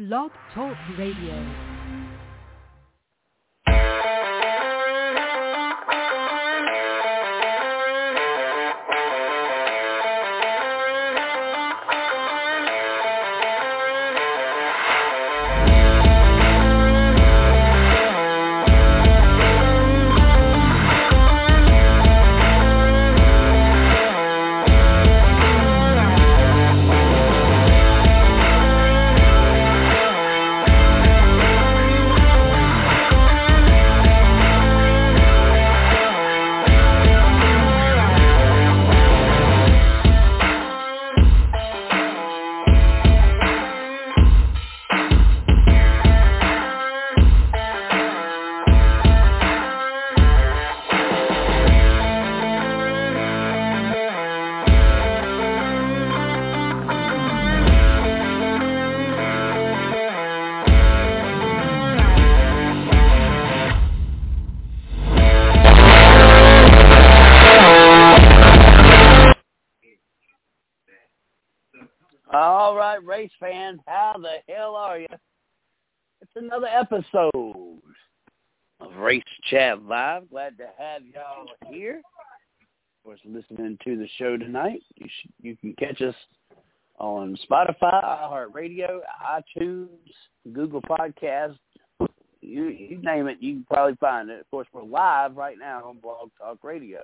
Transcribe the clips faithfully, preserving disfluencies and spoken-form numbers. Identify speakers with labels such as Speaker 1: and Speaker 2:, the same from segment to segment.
Speaker 1: Blog Talk Radio.
Speaker 2: All right, race fans, how the hell are you? It's another episode of Race Chat Live. Glad to have y'all here. Of course, listening to the show tonight. You should, you can catch us on Spotify, iHeartRadio, iTunes, Google Podcasts. You, you name it, you can probably find it. Of course, we're live right now on Blog Talk Radio.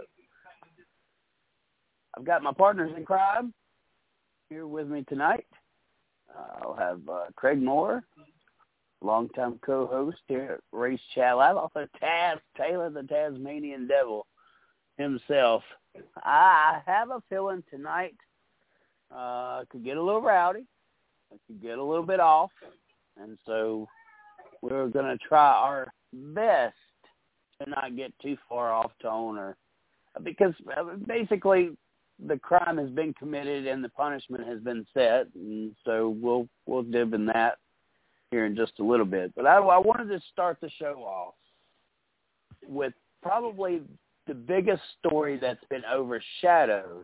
Speaker 2: I've got my partners in crime here with me tonight. Uh, I'll have uh, Craig Moore, longtime co-host here at Race Chat Live. Also Taz Taylor, the Tasmanian Devil himself. I have a feeling tonight uh, could get a little rowdy. It could get a little bit off. And so we're going to try our best to not get too far off tone, or because basically the crime has been committed and the punishment has been set, and so we'll we'll dib in that here in just a little bit. But I, I wanted to start the show off with probably the biggest story that's been overshadowed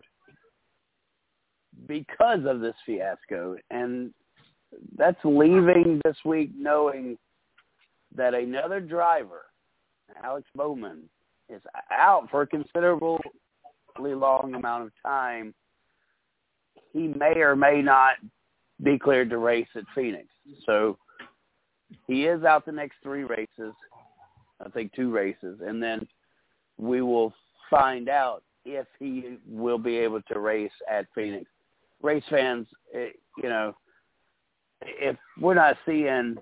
Speaker 2: because of this fiasco, and that's leaving this week knowing that another driver, Alex Bowman, is out for a considerable long amount of time. He may or may not be cleared to race at Phoenix. So he is out the next three races, I think two races, and then we will find out if he will be able to race at Phoenix. Race fans, you know, if we're not seeing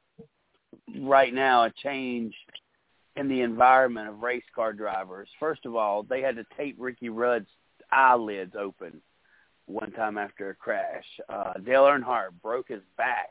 Speaker 2: right now a change in the environment of race car drivers. First of all, they had to tape Ricky Rudd's eyelids open one time after a crash. Uh, Dale Earnhardt broke his back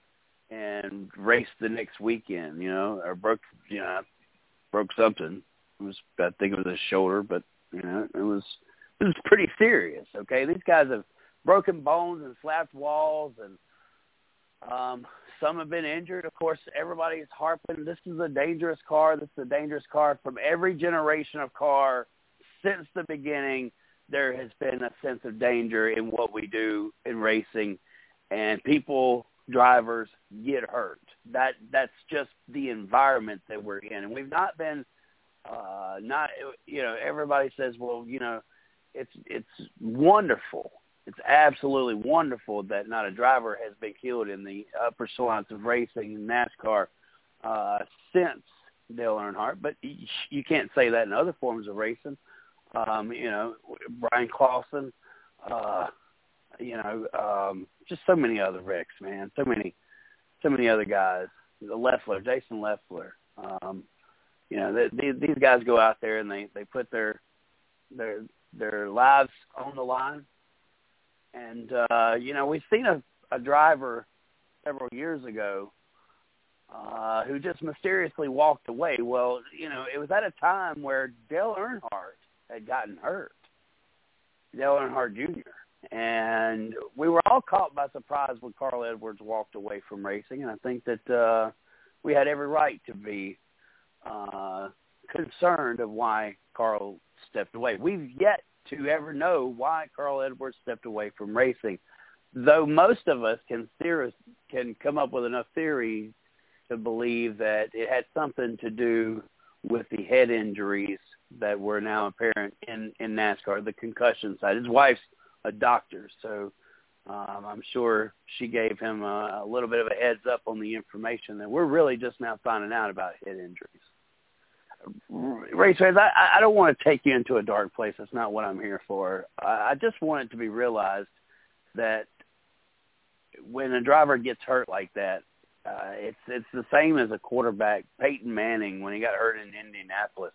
Speaker 2: and raced the next weekend, you know, or broke, you know, broke something. It was, I think it was his shoulder, but, you know, it was, it was pretty serious, okay? These guys have broken bones and slapped walls, and um, some have been injured. Of course, everybody's harping, this is a dangerous car. This is a dangerous car. From every generation of car since the beginning, there has been a sense of danger in what we do in racing, and people, drivers, get hurt. That That's just the environment that we're in. And we've not been, uh, not, you know, everybody says, well, you know, it's it's wonderful. It's absolutely wonderful that not a driver has been killed in the upper echelons of racing in NASCAR uh, since Dale Earnhardt, but you can't say that in other forms of racing. Um, you know, Brian Clausen, uh, you know, um, just so many other wrecks, man. So many, so many other guys. The Leffler, Jason Leffler. Um, you know, they, they, these guys go out there and they, they put their their their lives on the line. And, uh, you know, we've seen a, a driver several years ago uh, who just mysteriously walked away. Well, you know, it was at a time where Dale Earnhardt had gotten hurt, Dale Earnhardt Junior And we were all caught by surprise when Carl Edwards walked away from racing. And I think that uh, we had every right to be uh, concerned of why Carl stepped away. We've yet to ever know why Carl Edwards stepped away from racing. though most of us can theorize, can come up with enough theory to believe that it had something to do with the head injuries that were now apparent in, in NASCAR, the concussion side. His wife's a doctor, so um, I'm sure she gave him a, a little bit of a heads up on the information that we're really just now finding out about head injuries. Race fans, I, I don't want to take you into a dark place. That's not what I'm here for. I, I just want it to be realized that when a driver gets hurt like that, uh, it's it's the same as a quarterback, Peyton Manning, when he got hurt in Indianapolis.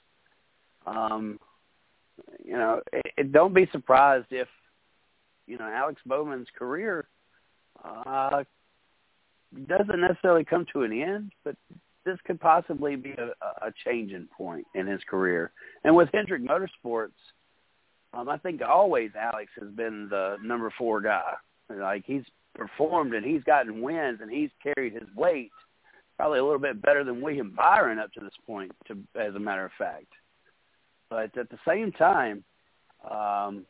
Speaker 2: Um, you know, it, it, don't be surprised if, you know, Alex Bowman's career uh, doesn't necessarily come to an end, but this could possibly be a, a changing point in his career. And with Hendrick Motorsports, um, I think always Alex has been the number four guy. Like, he's performed and he's gotten wins and he's carried his weight probably a little bit better than William Byron up to this point, to, as a matter of fact. But at the same time, um,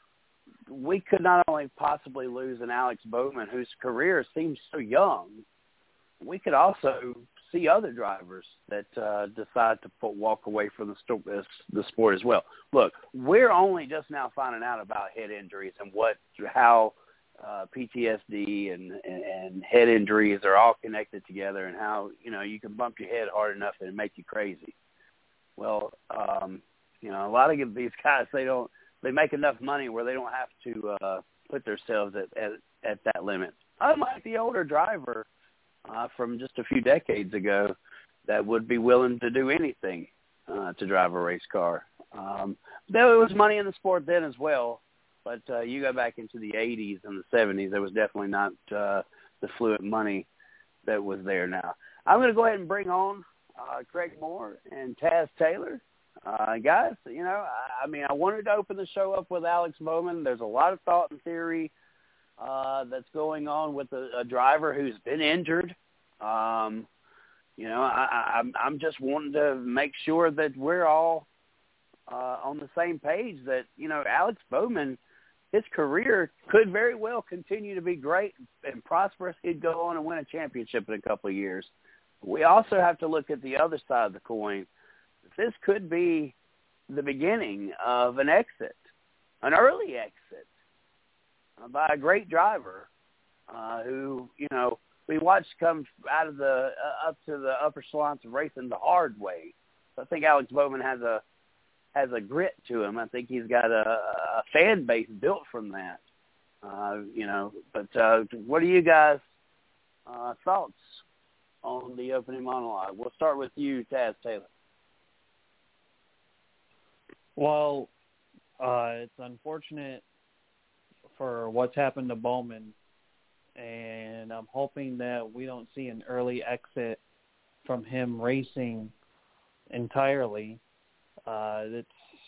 Speaker 2: we could not only possibly lose an Alex Bowman whose career seems so young, we could also see other drivers that uh, decide to put, walk away from the, st- the sport as well. Look, we're only just now finding out about head injuries and what, how uh, P T S D and, and, and head injuries are all connected together, and how, you know, you can bump your head hard enough and make you crazy. Well, um, you know, a lot of these guys, they don't, they make enough money where they don't have to uh, put themselves at, at, at that limit. Unlike the older driver uh, from just a few decades ago that would be willing to do anything uh, to drive a race car. Um, there was money in the sport then as well, but uh, you go back into the eighties and the seventies, there was definitely not uh, the fluent money that was there now. I'm going to go ahead and bring on uh, Craig Moore and Taz Taylor. Uh, guys, you know, I, I mean, I wanted to open the show up with Alex Bowman. There's a lot of thought and theory uh, that's going on with a, a driver who's been injured. Um, you know, I, I, I'm, I'm just wanting to make sure that we're all uh, on the same page that, you know, Alex Bowman, his career could very well continue to be great and prosperous. He'd go on and win a championship in a couple of years. We also have to look at the other side of the coin. This could be the beginning of an exit, an early exit uh, by a great driver uh, who, you know, we watched come out of the uh, up to the upper echelons of racing the hard way. So I think Alex Bowman has a has a grit to him. I think he's got a, a fan base built from that. Uh, you know, but uh, what are you guys' uh, thoughts on the opening monologue? We'll start with you, Taz Taylor.
Speaker 3: Well, uh, it's unfortunate for what's happened to Bowman, and I'm hoping that we don't see an early exit from him racing entirely. Uh, it's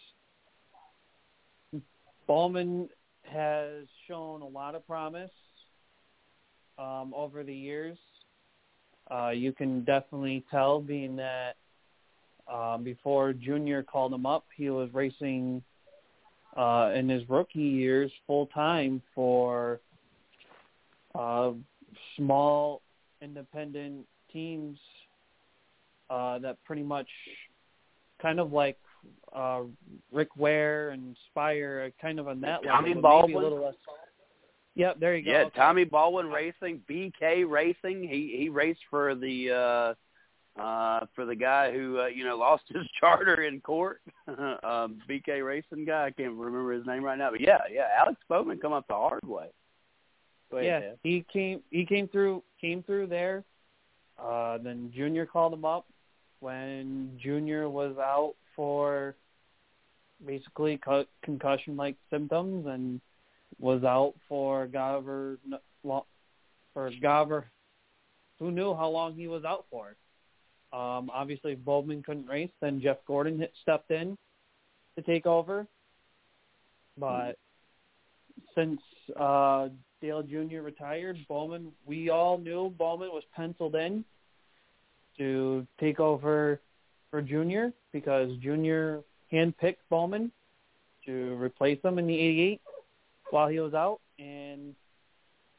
Speaker 3: Bowman has shown a lot of promise um, over the years. Uh, you can definitely tell, being that um, before Junior called him up, he was racing uh, in his rookie years full-time for uh, small independent teams uh, that pretty much kind of like uh, Rick Ware and Spire, kind of on that level.
Speaker 2: Tommy Baldwin.
Speaker 3: Maybe a little less. Yep, there you go.
Speaker 2: Yeah,
Speaker 3: okay.
Speaker 2: Tommy Baldwin Racing, B K Racing. He he raced for the uh, uh, for the guy who uh, you know lost his charter in court. um, B K Racing guy. I can't remember his name right now, but yeah, yeah. Alex Bowman come up the hard way. Go ahead,
Speaker 3: yeah,
Speaker 2: Dad.
Speaker 3: he came he came through came through there. Uh, then Junior called him up when Junior was out for basically co- concussion-like symptoms, and was out for Gover, for Gover, who knew how long he was out for. Um, obviously, if Bowman couldn't race, then Jeff Gordon hit, stepped in to take over. But since uh, Dale Junior retired, Bowman, we all knew Bowman was penciled in to take over for Junior, because Junior handpicked Bowman to replace him in the eighty-eight while he was out. And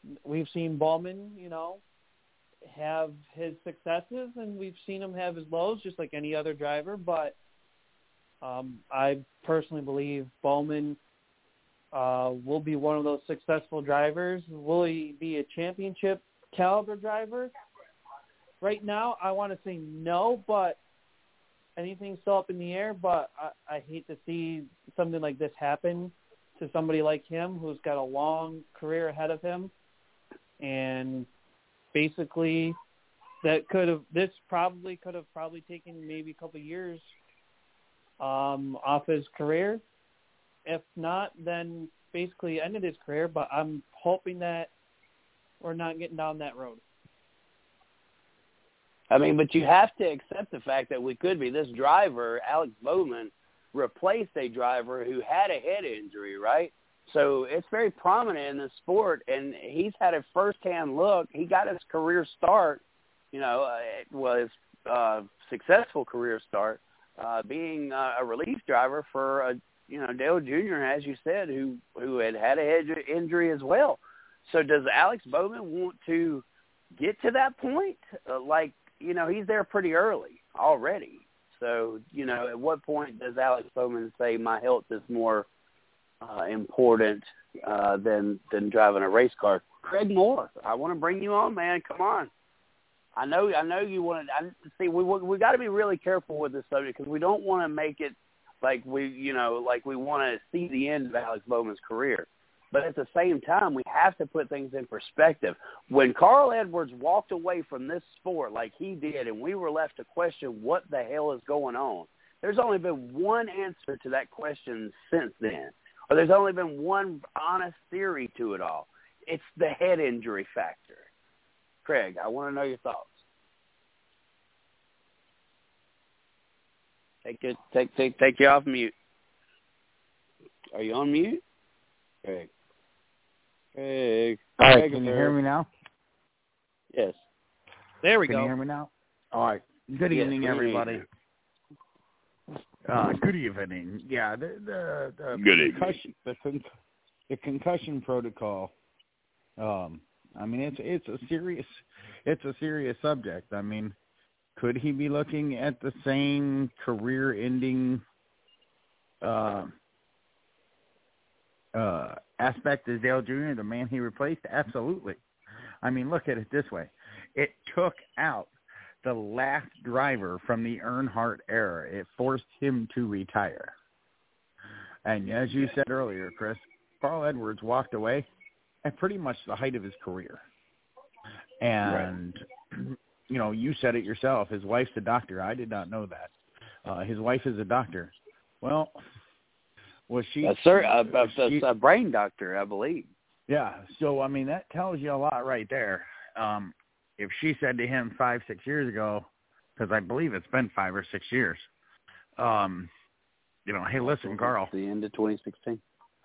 Speaker 3: we've seen Bowman, you know, have his successes, and we've seen him have his lows, just like any other driver. But um, I personally believe Bowman uh, will be one of those successful drivers. Will he be a championship caliber driver? Right now, I want to say no, but anything's still up in the air. But I, I hate to see something like this happen to somebody like him, who's got a long career ahead of him, and basically that could have this probably could have probably taken maybe a couple of years um, off his career. If not, then basically ended his career. But I'm hoping that we're not getting down that road.
Speaker 2: I mean, but you have to accept the fact that we could be. This driver, Alex Bowman, replaced a driver who had a head injury, right? So it's very prominent in the sport, and he's had a first-hand look. He got his career start, you know, uh, it was a successful career start, uh, being uh, a relief driver for, a, you know, Dale Junior, as you said, who, who had had a head injury as well. So does Alex Bowman want to get to that point? Uh, like, you know, he's there pretty early already. So, you know, at what point does Alex Bowman say my health is more uh, important uh, than than driving a race car? Craig Moore, I want to bring you on, man. Come on. I know, I know you want to. I, see, we we got to be really careful with this subject because we don't want to make it like we, you know, like we want to see the end of Alex Bowman's career. But at the same time, we have to put things in perspective. When Carl Edwards walked away from this sport like he did, and we were left to question what the hell is going on, there's only been one answer to that question since then. Or there's only been one honest theory to it all. It's the head injury factor. Craig, I want to know your thoughts. Take it, take take take you off mute. Are you on mute? Craig. Craig.
Speaker 4: All right,
Speaker 2: Craig
Speaker 4: can you hear me now?
Speaker 2: Yes.
Speaker 3: There we
Speaker 4: can
Speaker 3: go.
Speaker 4: you hear me now? All right. Good
Speaker 2: Yes,
Speaker 4: evening,
Speaker 2: we hear
Speaker 4: everybody. Uh, good evening. Yeah, the the, the
Speaker 2: Good
Speaker 4: concussion, the, con- the concussion protocol. Um, I mean, it's it's a serious it's a serious subject. I mean, could he be looking at the same career-ending uh, uh, aspect as Dale Junior, the man he replaced? Absolutely. I mean, look at it this way: it took out the last driver from the Earnhardt era. It forced him to retire. And as you said earlier, Chris, Carl Edwards walked away at pretty much the height of his career. And, right. you know, you said it yourself. His wife's a doctor. I did not know that. Uh, his wife is a doctor. Well, was she?
Speaker 2: A, sir, a,
Speaker 4: was
Speaker 2: a,
Speaker 4: she,
Speaker 2: a brain doctor, I believe.
Speaker 4: Yeah. So, I mean, that tells you a lot right there. Um, If she said to him five, six years ago, because I believe it's been five or six years, um, you know, hey, listen, Carl.
Speaker 2: The end of twenty sixteen.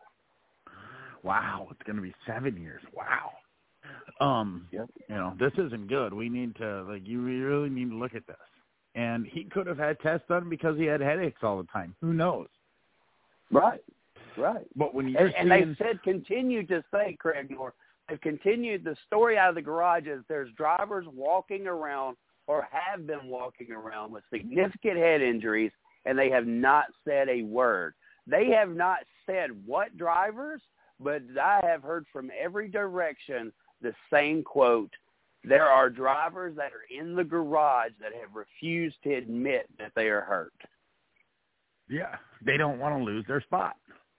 Speaker 4: Wow, it's going to be seven years. Wow. Um,
Speaker 2: yep.
Speaker 4: You know, this isn't good. We need to, like, you really need to look at this. And he could have had tests done because he had headaches all the time. Who knows?
Speaker 2: Right, right.
Speaker 4: But when you're
Speaker 2: and,
Speaker 4: seeing...
Speaker 2: and they said, continue to say, Craig Moore, they've continued, the story out of the garage is there's drivers walking around or have been walking around with significant head injuries, and they have not said a word. They have not said what drivers, but I have heard from every direction the same quote. There are drivers that are in the garage that have refused to admit that they are hurt.
Speaker 4: Yeah, they don't want to lose their spot.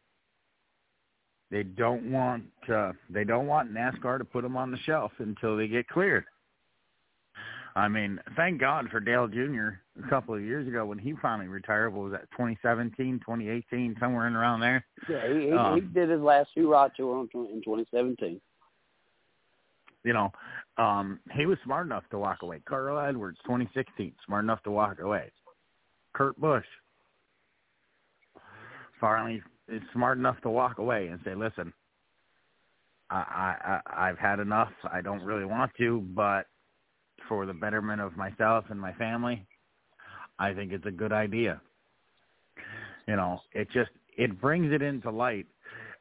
Speaker 4: They don't want uh, they don't want NASCAR to put them on the shelf until they get cleared. I mean, thank God for Dale Junior a couple of years ago when he finally retired. What was that, twenty seventeen, twenty eighteen, somewhere in around there?
Speaker 2: Yeah, he, he,
Speaker 4: um,
Speaker 2: he did his last hurrah tour in twenty seventeen.
Speaker 4: You know, um, he was smart enough to walk away. Carl Edwards, twenty sixteen, smart enough to walk away. Kurt Busch, finally is smart enough to walk away and say, listen, I, I, I've had enough. I don't really want to, but for the betterment of myself and my family, I think it's a good idea. You know, it just, it brings it into light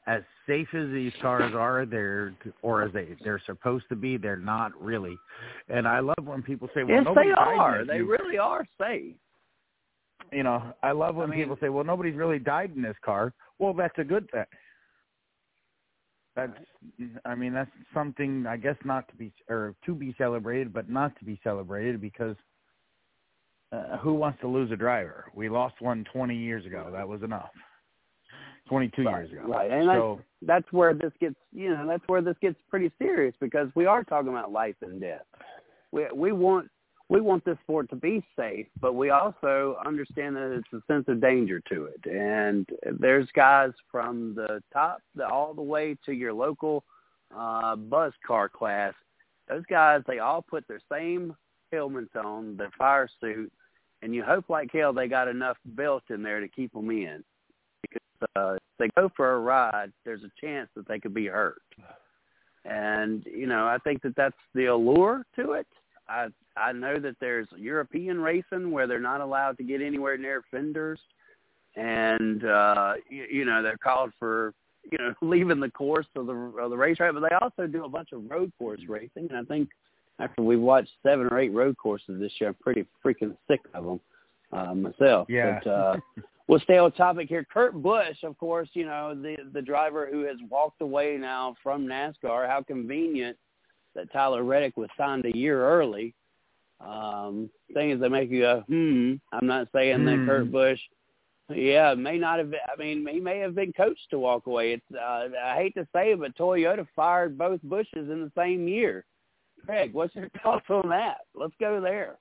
Speaker 4: as safe as these cars are, they're or as they they're supposed to be, they're not really. And I love when people say, "Well,
Speaker 2: yes,
Speaker 4: nobody
Speaker 2: they
Speaker 4: died
Speaker 2: are.
Speaker 4: in
Speaker 2: They
Speaker 4: you.
Speaker 2: really are safe."
Speaker 4: You know, I love when
Speaker 2: I mean,
Speaker 4: people say, "Well, nobody's really died in this car." Well, that's a good thing. That's, I mean, that's something I guess not to be or to be celebrated, but not to be celebrated because uh, who wants to lose a driver? We lost one twenty years ago. That was enough. twenty-two
Speaker 2: right,
Speaker 4: years ago.
Speaker 2: Right, and
Speaker 4: so,
Speaker 2: that's, that's where this gets, you know, that's where this gets pretty serious because we are talking about life and death. We we want we want this sport to be safe, but we also understand that it's a sense of danger to it. And there's guys from the top the, all the way to your local uh, buzz car class. Those guys, they all put their same helmets on, their fire suit, and you hope like hell they got enough belt in there to keep them in. Because uh, if they go for a ride, there's a chance that they could be hurt. And, you know, I think that that's the allure to it. I I know that there's European racing where they're not allowed to get anywhere near fenders. And, uh, you, you know, they're called for, you know, leaving the course of the, of the racetrack. But they also do a bunch of road course racing. And I think after we've watched seven or eight road courses this year, I'm pretty freaking sick of them uh, myself.
Speaker 4: yeah.
Speaker 2: But, uh, we'll stay on topic here. Kurt Busch, of course, you know, the the driver who has walked away now from NASCAR. How convenient that Tyler Reddick was signed a year early. Um, thing is, they make you go, hmm. I'm not saying
Speaker 4: hmm.
Speaker 2: that Kurt Busch, yeah, may not have been, I mean, he may have been coached to walk away. It's uh, I hate to say it, but Toyota fired both Bushes in the same year. Craig, what's your thoughts on that? Let's go there.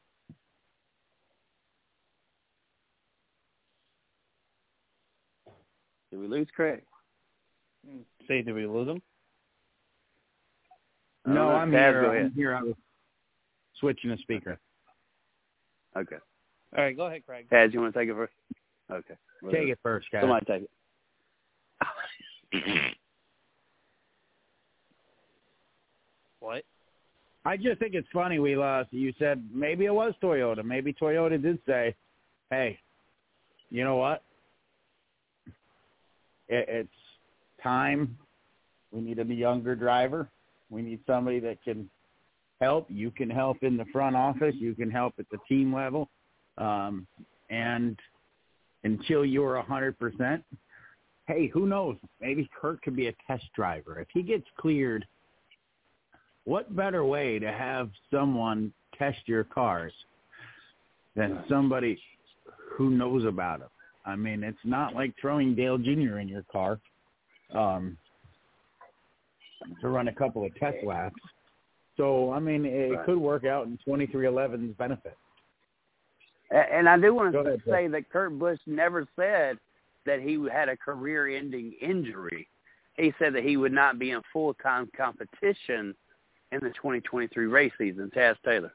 Speaker 2: Did we lose Craig?
Speaker 3: Say, did we lose him?
Speaker 4: No,
Speaker 2: Uh,
Speaker 4: I'm
Speaker 2: Taz,
Speaker 4: here.
Speaker 2: go
Speaker 4: I'm
Speaker 2: ahead.
Speaker 4: here. I was switching a speaker.
Speaker 2: Okay.
Speaker 3: All right, go ahead, Craig.
Speaker 2: Taz, you want to take it first? Okay.
Speaker 4: Take it first, guys.
Speaker 2: Somebody take it.
Speaker 3: What?
Speaker 4: I just think it's funny we lost. You said maybe it was Toyota. Maybe Toyota did say, hey, you know what? It, it's time. We need a younger driver. We need somebody that can help. You can help in the front office. You can help at the team level. Um, and until you're one hundred percent, hey, who knows? Maybe Kurt could be a test driver. If he gets cleared, what better way to have someone test your cars than somebody who knows about them? I mean, it's not like throwing Dale Junior in your car um, to run a couple of test laps. So, I mean, it
Speaker 2: right.
Speaker 4: could work out in twenty-three eleven's benefit.
Speaker 2: And I do want to
Speaker 4: ahead,
Speaker 2: say that Kurt Busch never said that he had a career-ending injury. He said that he would not be in full-time competition in the twenty twenty-three race season. Taz Taylor.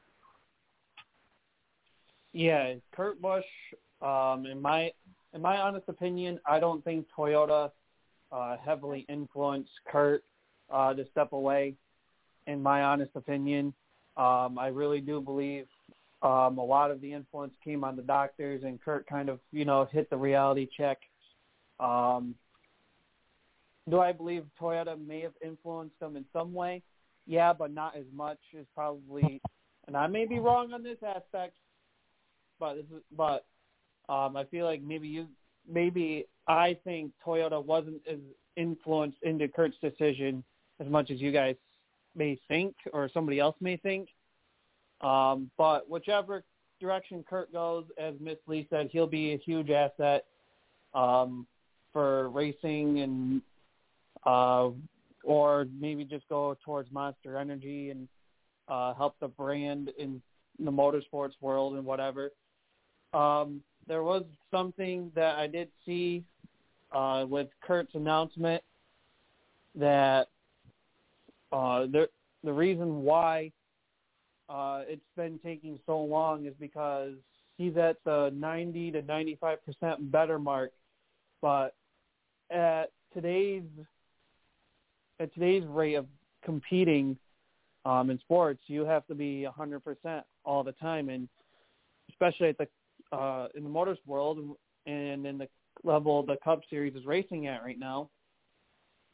Speaker 3: Yeah, Kurt Busch, um, in my in my honest opinion, I don't think Toyota uh, heavily influenced Kurt uh, to step away. In my honest opinion, um, I really do believe um, a lot of the influence came on the doctors, and Kurt kind of, you know, hit the reality check. Um, do I believe Toyota may have influenced him in some way? Yeah, but not as much as probably, and I may be wrong on this aspect, but this is, but um, I feel like maybe you, maybe I think Toyota wasn't as influenced into Kurt's decision as much as you guys may think or somebody else may think. Um, but whichever direction Kurt goes, as Miss Lee said, he'll be a huge asset um, for racing and uh, or maybe just go towards Monster Energy and uh, help the brand in the motorsports world and whatever. Um, there was something that I did see uh, with Kurt's announcement that uh, the the reason why uh, it's been taking so long is because he's at the ninety to ninety-five percent better mark, but at today's at today's rate of competing um, in sports, you have to be one hundred percent all the time, and especially at the uh, in the motors world and in the level the Cup Series is racing at right now,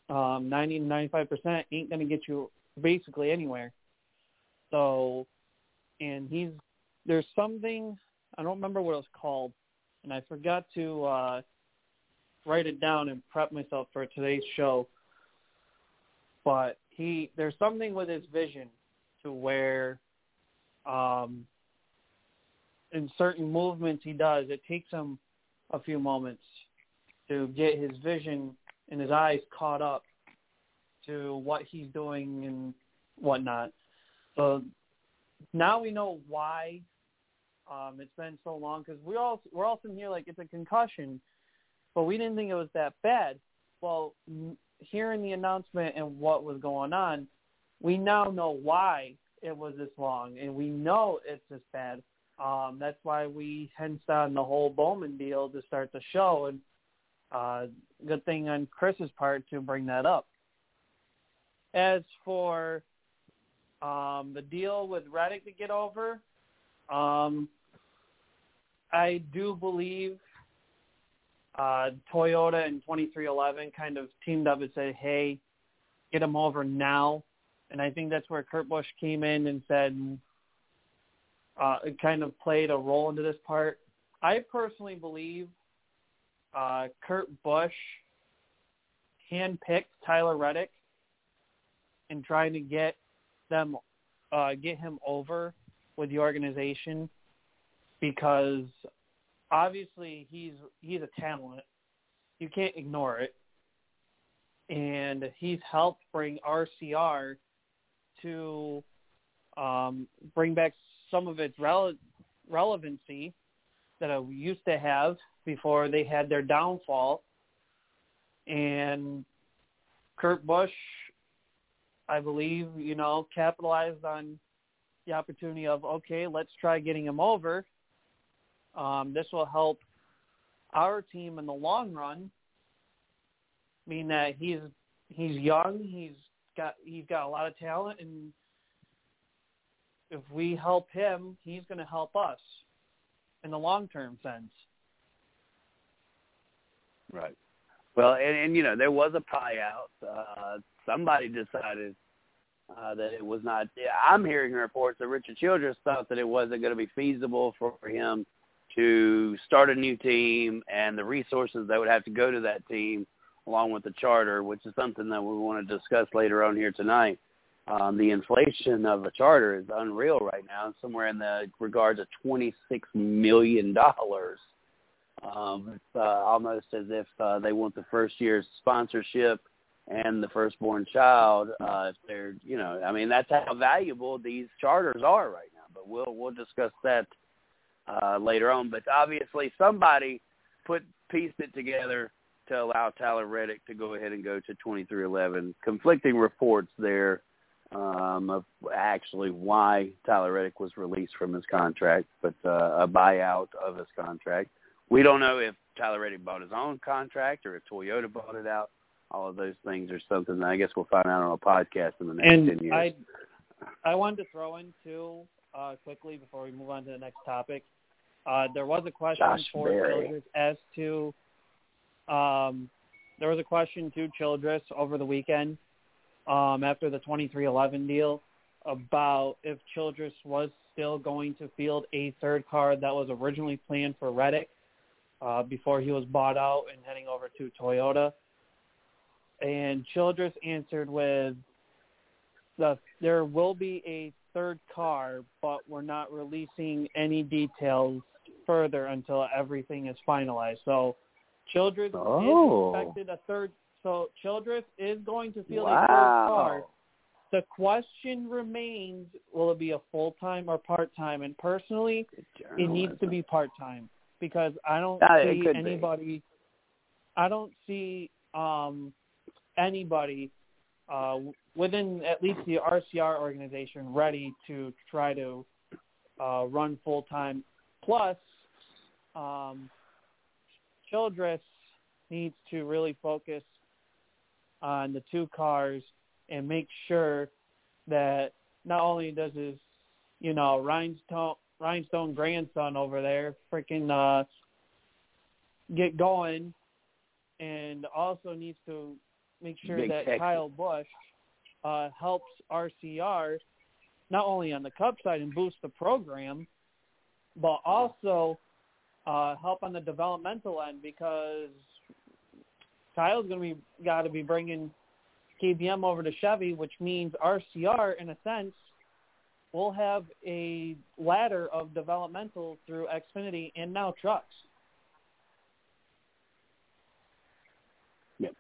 Speaker 3: um, ninety to ninety-five percent ain't going to get you basically anywhere. So, and he's, there's something, I don't remember what it was called, and I forgot to uh, write it down and prep myself for today's show. But he, there's something with his vision to where um, in certain movements he does, it takes him a few moments to get his vision and his eyes caught up to what he's doing and whatnot. So now we know why um, it's been so long, because we all, we're all sitting here like it's a concussion, but we didn't think it was that bad. Well, hearing the announcement and what was going on, we now know why it was this long, and we know it's this bad. Um, that's why we hensed on the whole Bowman deal to start the show, and uh, good thing on Chris's part to bring that up. As for um, the deal with Reddick to get over, um, I do believe uh, Toyota and twenty-three eleven kind of teamed up and said, hey, get him over now. And I think that's where Kurt Busch came in and said, uh, it kind of played a role into this part. I personally believe uh, Kurt Busch handpicked Tyler Reddick and trying to get them, uh, get him over with the organization, because obviously he's he's a talent. You can't ignore it. And he's helped bring R C R to um, bring back some of its rele- relevancy that it used to have before they had their downfall. And Kurt Busch, I believe, you know, capitalized on the opportunity of, okay, let's try getting him over. Um, this will help our team in the long run. I mean that he's he's young, he's got he's got a lot of talent, and if we help him, he's going to help us in the long-term sense.
Speaker 2: Right. Well, and, and you know, there was a buyout. Uh, somebody decided uh, that it was not. I'm hearing reports that Richard Childress thought that it wasn't going to be feasible for him to start a new team and the resources that would have to go to that team along with the charter, which is something that we want to discuss later on here tonight. Um, the inflation of a charter is unreal right now, somewhere in the regards of twenty-six million dollars. Um, it's uh, almost as if uh, they want the first year's sponsorship and the firstborn child. Uh, if they're, you know, I mean, that's how valuable these charters are right now. But we'll we'll discuss that uh, later on. But obviously, somebody put pieced it together to allow Tyler Reddick to go ahead and go to twenty-three eleven. Conflicting reports there um, of actually why Tyler Reddick was released from his contract, but uh, a buyout of his contract. We don't know if Tyler Reddick bought his own contract or if Toyota bought it out. All of those things are something that I guess we'll find out on a podcast in the next
Speaker 3: and
Speaker 2: ten years.
Speaker 3: I, I wanted to throw in, too, uh, quickly before we move on to the next topic. Uh, there was a question
Speaker 2: Josh
Speaker 3: for
Speaker 2: Berry.
Speaker 3: Childress as to um, – there was a question to Childress over the weekend um, after the twenty-three eleven deal about if Childress was still going to field a third car that was originally planned for Reddick uh, before he was bought out and heading over to Toyota. And Childress answered with, the, there will be a third car, but we're not releasing any details further until everything is finalized. So Childress
Speaker 2: Oh.
Speaker 3: is expected a third. So Childress is going to field
Speaker 2: Wow.
Speaker 3: a third car. The question remains, will it be a full-time or part-time? And personally, it needs to be part-time because I don't
Speaker 2: Uh, it
Speaker 3: see
Speaker 2: could
Speaker 3: anybody
Speaker 2: be.
Speaker 3: I don't see um, anybody uh, within at least the R C R organization ready to try to uh, run full-time. Plus, um, Childress needs to really focus on the two cars and make sure that not only does his, you know, rhinestone, rhinestone grandson over there freaking uh, get going, and also needs to make sure
Speaker 2: Big
Speaker 3: that
Speaker 2: Texas.
Speaker 3: Kyle Busch uh, helps R C R not only on the Cup side and boost the program, but also uh, help on the developmental end, because Kyle's going to be got to be bringing K B M over to Chevy, which means R C R, in a sense, will have a ladder of developmental through Xfinity and now trucks.
Speaker 2: Yep.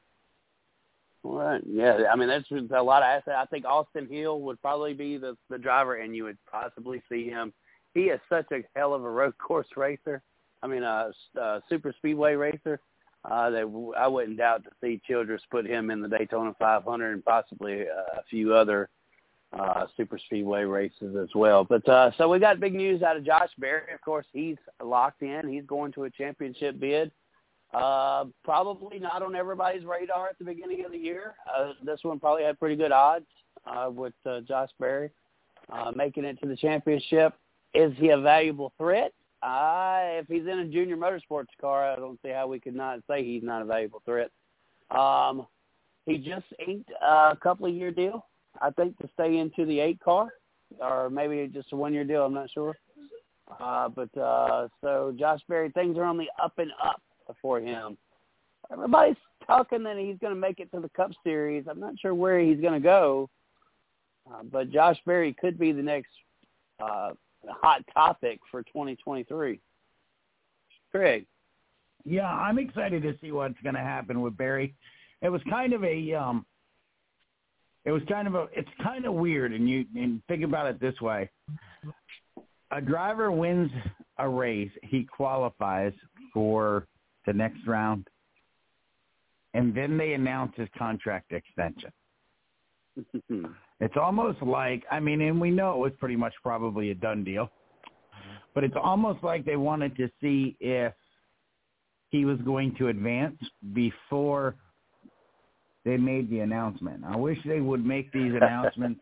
Speaker 2: All right. Yeah, I mean, that's a lot of assets. I think Austin Hill would probably be the, the driver, and you would possibly see him. He is such a hell of a road course racer. I mean, a, a super speedway racer. Uh, that I wouldn't doubt to see Childress put him in the Daytona five hundred and possibly uh, a few other uh, super speedway races as well. But uh, so we got big news out of Josh Berry. Of course, he's locked in. He's going to a championship bid. Uh, probably not on everybody's radar at the beginning of the year. Uh, this one probably had pretty good odds uh, with uh, Josh Berry uh, making it to the championship. Is he a valuable threat? Uh, if he's in a junior motorsports car, I don't see how we could not say he's not a valuable threat. Um, he just inked a couple-of-year deal, I think, to stay into the eight car, or maybe just a one-year deal. I'm not sure. Uh, but uh, so Josh Berry, things are on the up and up for him. Everybody's talking that he's going to make it to the Cup Series. I'm not sure where he's going to go, uh, but Josh Berry could be the next uh, hot topic for twenty twenty-three. Craig.
Speaker 4: Yeah, I'm excited to see what's going to happen with Berry. It was kind of a, um, it was kind of a, it's kind of weird, and you and think about it this way: a driver wins a race, he qualifies for the next round, and then they announce his contract extension. It's almost like, I mean, and we know it was pretty much probably a done deal, but it's almost like they wanted to see if he was going to advance before they made the announcement. I wish they would make these announcements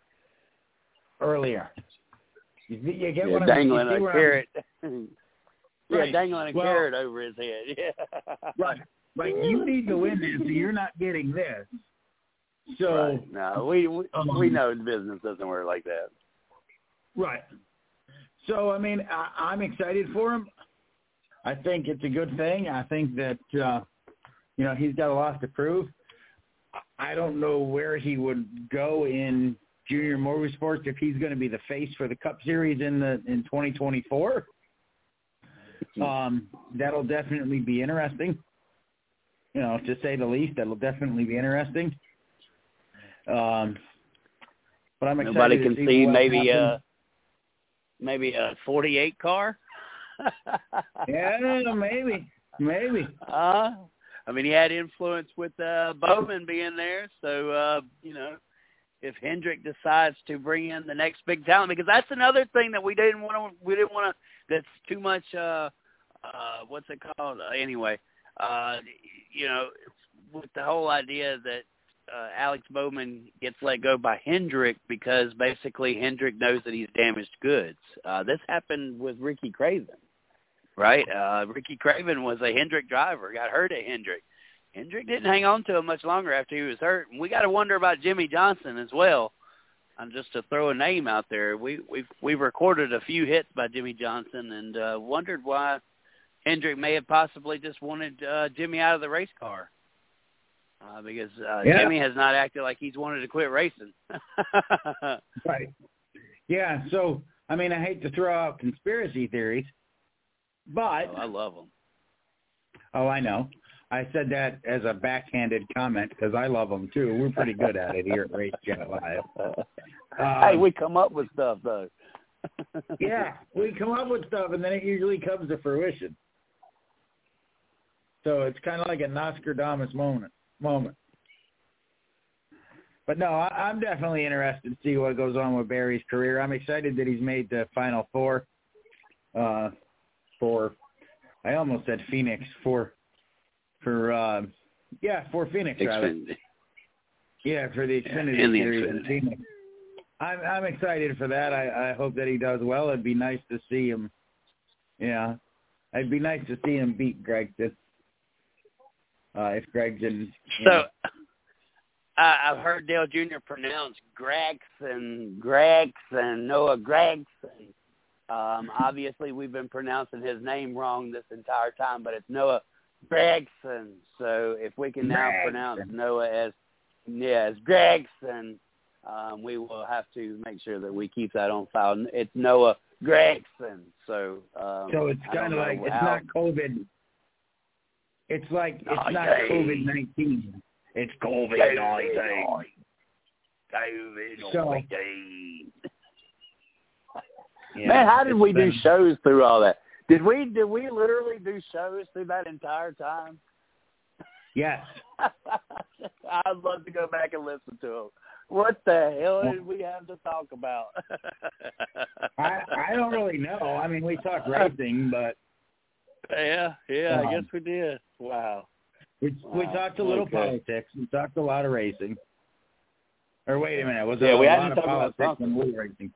Speaker 4: earlier. You, you get
Speaker 2: yeah,
Speaker 4: what
Speaker 2: dangling
Speaker 4: I mean?
Speaker 2: a carrot. Yeah,
Speaker 4: Right.
Speaker 2: dangling a
Speaker 4: Well,
Speaker 2: carrot over his head. Yeah.
Speaker 4: Right. Like, you need to win this, so you're not getting this. So
Speaker 2: right. No, we we,
Speaker 4: um,
Speaker 2: we know the business doesn't work like that.
Speaker 4: Right. So, I mean, I, I'm excited for him. I think it's a good thing. I think that, uh, you know, he's got a lot to prove. I don't know where he would go in junior motorsports, if he's going to be the face for the Cup Series in the in twenty twenty-four. Um, that'll definitely be interesting. You know, to say the least, that'll definitely be interesting. Um, but I'm excited.
Speaker 2: Nobody
Speaker 4: to
Speaker 2: can
Speaker 4: see,
Speaker 2: see
Speaker 4: what
Speaker 2: maybe
Speaker 4: happens.
Speaker 2: a maybe a forty-eight car.
Speaker 4: Yeah, maybe, maybe.
Speaker 2: Uh, I mean, he had influence with uh, Bowman being there, so uh, you know, if Hendrick decides to bring in the next big talent, because that's another thing that we didn't want to, we didn't want to. That's too much. Uh, uh, what's it called? Uh, anyway, uh, you know, with the whole idea that uh, Alex Bowman gets let go by Hendrick because basically Hendrick knows that he's damaged goods. Uh, this happened with Ricky Craven, right? Uh, Ricky Craven was a Hendrick driver, got hurt at Hendrick. Hendrick didn't hang on to him much longer after he was hurt. And we got to wonder about Jimmy Johnson as well. And just to throw a name out there, we, we've we've recorded a few hits by Jimmy Johnson and uh, wondered why Hendrick may have possibly just wanted uh, Jimmy out of the race car uh, because uh,
Speaker 4: yeah.
Speaker 2: Jimmy has not acted like he's wanted to quit racing.
Speaker 4: Right. Yeah. So, I mean, I hate to throw out conspiracy theories, but
Speaker 2: oh, I love them.
Speaker 4: Oh, I know. I said that as a backhanded comment because I love them too. We're pretty good at it here at Race Chat Live. Um,
Speaker 2: hey, we come up with stuff though.
Speaker 4: Yeah, we come up with stuff and then it usually comes to fruition. So it's kind of like a Nostradamus moment. Moment. But no, I, I'm definitely interested to see what goes on with Barry's career. I'm excited that he's made the Final Four. Uh, for I almost said Phoenix for. For uh, yeah, for Phoenix rather.
Speaker 2: Xfinity.
Speaker 4: Yeah, for the Xfinity
Speaker 2: yeah, in the
Speaker 4: series.
Speaker 2: Xfinity.
Speaker 4: Phoenix. I'm I'm excited for that. I, I hope that he does well. It'd be nice to see him. Yeah, it'd be nice to see him beat Greg. uh, if Greg's in.
Speaker 2: So
Speaker 4: know.
Speaker 2: uh, I've heard Dale Junior pronounce Gregson, Gregson, Noah Gregson. Um, obviously, we've been pronouncing his name wrong this entire time, but it's Noah Gregson. So if we can now
Speaker 4: Gregson.
Speaker 2: pronounce Noah as, yeah, as Gregson, um, we will have to make sure that we keep that on file. It's Noah Gregson. So um,
Speaker 4: so it's
Speaker 2: I don't
Speaker 4: kind of
Speaker 2: know
Speaker 4: like, it's
Speaker 2: how,
Speaker 4: not COVID. It's like, it's
Speaker 2: Oh,
Speaker 4: not
Speaker 2: yeah.
Speaker 4: COVID nineteen. It's COVID nineteen.
Speaker 2: COVID
Speaker 4: So-
Speaker 2: nineteen.
Speaker 4: Yeah,
Speaker 2: Man, how did
Speaker 4: it's
Speaker 2: we
Speaker 4: been-
Speaker 2: do shows through all that? Did we did we literally do shows through that entire time?
Speaker 4: Yes.
Speaker 2: I'd love to go back and listen to them. What the hell did we have to talk about?
Speaker 4: I I don't really know. I mean, we talked racing, but
Speaker 2: yeah, yeah,
Speaker 4: Um,
Speaker 2: I guess we did. Wow.
Speaker 4: we we
Speaker 2: Wow.
Speaker 4: talked a little
Speaker 2: Okay.
Speaker 4: politics. We talked a lot of racing. Or wait a minute, was
Speaker 2: Yeah,
Speaker 4: there
Speaker 2: we
Speaker 4: a
Speaker 2: had
Speaker 4: lot
Speaker 2: to
Speaker 4: of
Speaker 2: talk about
Speaker 4: politics
Speaker 2: something.
Speaker 4: and little racing?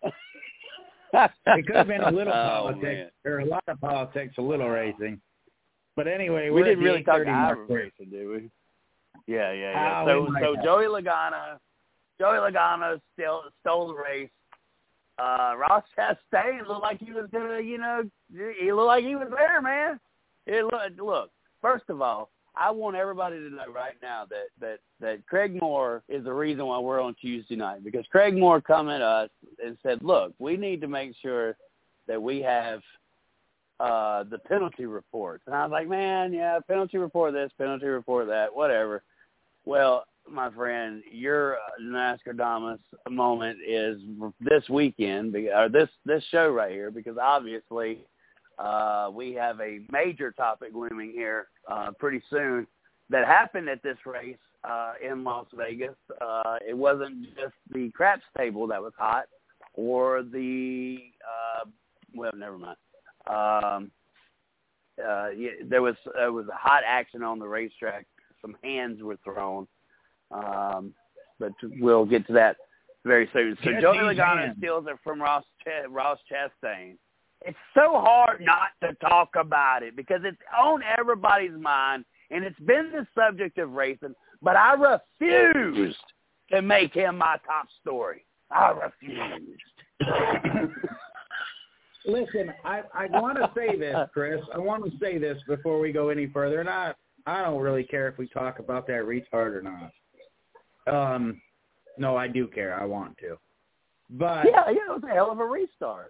Speaker 4: It could have been a little
Speaker 2: Oh,
Speaker 4: politics, or a lot of politics, a little racing. But anyway,
Speaker 2: we
Speaker 4: we're
Speaker 2: didn't
Speaker 4: at the
Speaker 2: really talk
Speaker 4: eight thirty mark.
Speaker 2: Irish racing, did we? Yeah, yeah, yeah.
Speaker 4: Ah,
Speaker 2: so,
Speaker 4: we might
Speaker 2: so
Speaker 4: have.
Speaker 2: Joey Logano, Joey Logano still stole the race. Uh, Ross Chastain looked like he was gonna, you know, he looked like he was there, man. It look, look. First of all, I want everybody to know right now that that that Craig Moore is the reason why we're on Tuesday night, because Craig Moore come at us and said, "Look, we need to make sure that we have uh, the penalty reports." And I was like, "Man, yeah, penalty report this, penalty report that, whatever." Well, my friend, your Nostradamus moment is this weekend, be- or this this show right here, because obviously uh, we have a major topic looming here uh, pretty soon that happened at this race uh, in Las Vegas. Uh, it wasn't just the craps table that was hot, or the uh, well, never mind. Um, uh, yeah, there was there was a hot action on the racetrack. Some hands were thrown, um, but we'll get to that very soon. So
Speaker 4: Yes,
Speaker 2: Joey
Speaker 4: he's
Speaker 2: Logano
Speaker 4: hands.
Speaker 2: steals it from Ross Ch- Ross Chastain. It's so hard not to talk about it because it's on everybody's mind, and it's been the subject of racing. But I refused to make him my top story. I refused.
Speaker 4: Listen, I, I want to say this, Chris. I want to say this before we go any further, and I, I don't really care if we talk about that retard or not. Um, no, I do care. I want to. But
Speaker 2: Yeah, yeah, it was a hell of a restart.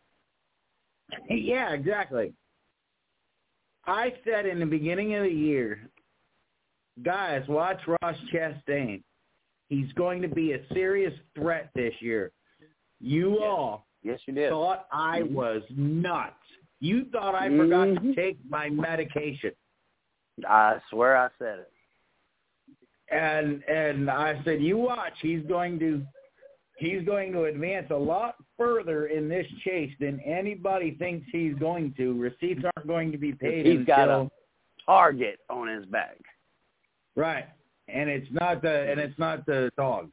Speaker 4: yeah, exactly. I said in the beginning of the year, guys, watch Ross Chastain. He's going to be a serious threat this year. You
Speaker 2: Yes.
Speaker 4: all
Speaker 2: Yes, you did.
Speaker 4: thought I was nuts. You thought I forgot to
Speaker 2: Mhm.
Speaker 4: take my medication.
Speaker 2: I swear I said it.
Speaker 4: And and I said, you watch, he's going to he's going to advance a lot further in this chase than anybody thinks he's going to. Receipts aren't going to be paid
Speaker 2: He's got
Speaker 4: until
Speaker 2: a target on his back.
Speaker 4: right. And it's not the and it's not the dog.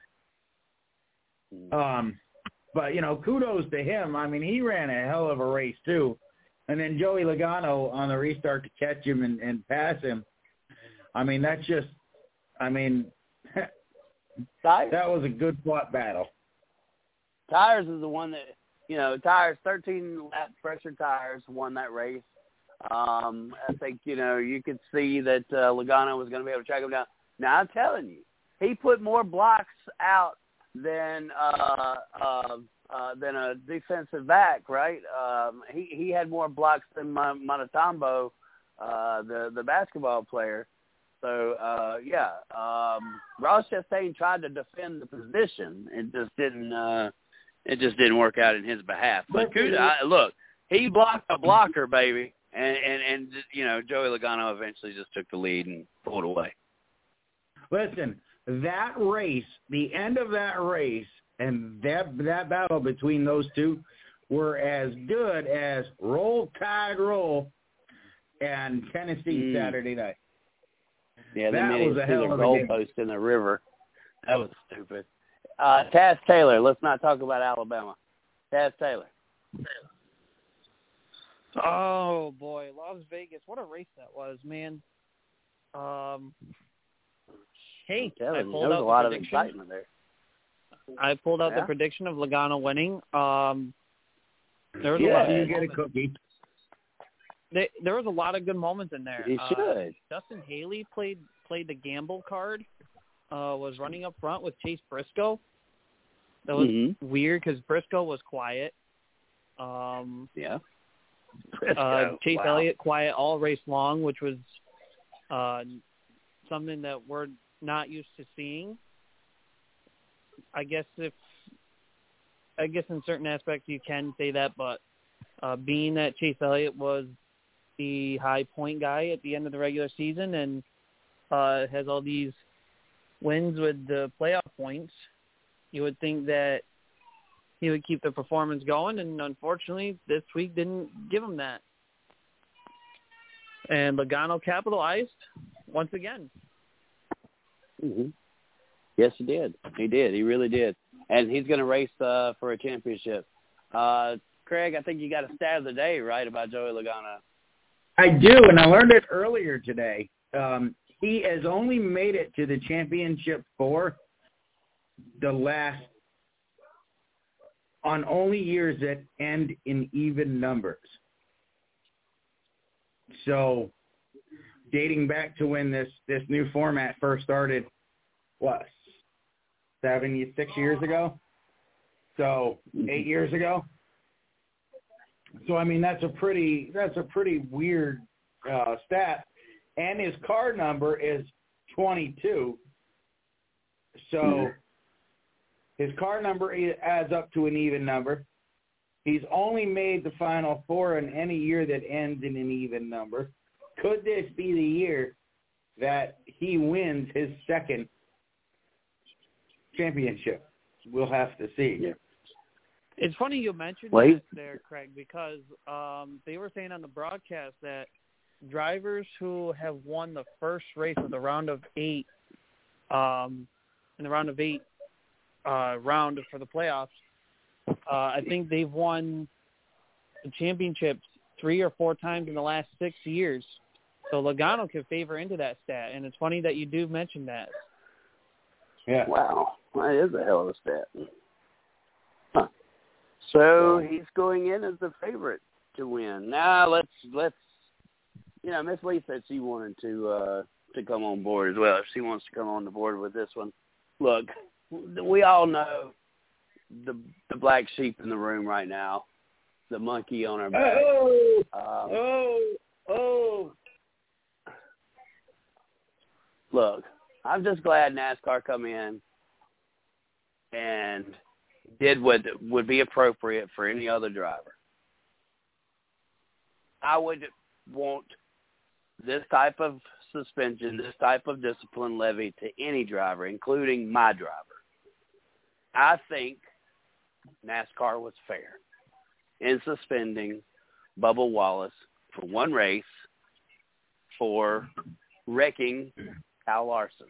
Speaker 4: Um but you know, kudos to him. I mean, he ran a hell of a race too. And then Joey Logano on the restart to catch him and, and pass him. I mean, that's just I mean
Speaker 2: Tires,
Speaker 4: that was a good fought battle.
Speaker 2: Tires is the one that, you know, Tires, thirteen lap pressure tires won that race. Um, I think, you know, you could see that uh, Logano was going to be able to track him down. Now, I'm telling you, he put more blocks out than uh, uh, uh, than a defensive back, right? Um, he, he had more blocks than Monatombo, uh, the, the basketball player. So, uh, yeah, um, Ross Chastain tried to defend the position. It just didn't uh, it just didn't work out in his behalf. But kudos, I, look, he blocked a blocker, baby. And, and, and, you know, Joey Logano eventually just took the lead and pulled away.
Speaker 4: Listen, that race, the end of that race, and that that battle between those two were as good as Roll Tide Roll and Tennessee
Speaker 2: Mm.
Speaker 4: Saturday night.
Speaker 2: Yeah, they
Speaker 4: That
Speaker 2: made
Speaker 4: was
Speaker 2: it
Speaker 4: a
Speaker 2: to
Speaker 4: hell
Speaker 2: the
Speaker 4: of a game.
Speaker 2: goalpost in the river. That was stupid. Uh, Taz Taylor, let's not talk about Alabama. Taz Taylor.
Speaker 3: Oh, boy. Las Vegas. What a race that was, man. Um, hey,
Speaker 2: I'm
Speaker 3: I
Speaker 2: telling you,
Speaker 3: pulled
Speaker 2: there was
Speaker 3: out
Speaker 2: a
Speaker 3: the
Speaker 2: lot of
Speaker 3: prediction.
Speaker 2: excitement there.
Speaker 3: I pulled out
Speaker 2: Yeah?
Speaker 3: the prediction of Logano winning. Um, there was
Speaker 2: Yeah.
Speaker 3: a lot
Speaker 4: You
Speaker 3: of
Speaker 4: get a
Speaker 3: moments.
Speaker 4: cookie.
Speaker 3: They, there was a lot of good moments in there.
Speaker 2: He
Speaker 3: Uh,
Speaker 2: should.
Speaker 3: Justin Haley played played the gamble card. Uh, was running up front with Chase Briscoe. That was
Speaker 2: Mm-hmm.
Speaker 3: weird because Briscoe was quiet. Um,
Speaker 2: Yeah.
Speaker 3: uh, Chase
Speaker 2: Wow.
Speaker 3: Elliott quiet all race long, which was uh, something that we're not used to seeing. I guess if I guess in certain aspects you can say that, but uh, being that Chase Elliott was the high point guy at the end of the regular season and uh, has all these wins with the playoff points, you would think that he would keep the performance going, and unfortunately this week didn't give him that. And Logano capitalized once again.
Speaker 2: Mm-hmm. Yes, he did. He did. He really did. And he's going to race uh, for a championship. Uh, Craig, I think you got a stat of the day, right, about Joey Logano?
Speaker 4: I do, and I learned it earlier today. Um, he has only made it to the championship four the last on only years that end in even numbers. So dating back to when this, this new format first started, what, seven, six years ago? So eight years ago? So, I mean, that's a pretty that's a pretty weird uh, stat. And his car number is twenty-two. So mm-hmm. his car number adds up to an even number. He's only made the Final Four in any year that ends in an even number. Could this be the year that he wins his second championship? We'll have to see.
Speaker 2: Yeah.
Speaker 3: It's funny you mentioned
Speaker 2: well,
Speaker 3: that there, Craig, because um, they were saying on the broadcast that drivers who have won the first race of the round of eight, um, in the round of eight uh, round for the playoffs, uh, I think they've won the championships three or four times in the last six years. So Logano can favor into that stat, and it's funny that you do mention that.
Speaker 4: Yeah.
Speaker 2: Wow, that is a hell of a stat. Huh. So he's going in as the favorite to win. Now let's let's you know, Miss Lee said she wanted to uh, to come on board as well. If she wants to come on the board with this one, look, we all know the the black sheep in the room right now, the monkey on our back.
Speaker 4: Oh,
Speaker 2: um,
Speaker 4: oh, oh.
Speaker 2: Look, I'm just glad NASCAR come in and did what would be appropriate for any other driver. I would want this type of suspension, this type of discipline levied to any driver, including my driver. I think NASCAR was fair in suspending Bubba Wallace for one race for wrecking Kyle Larson.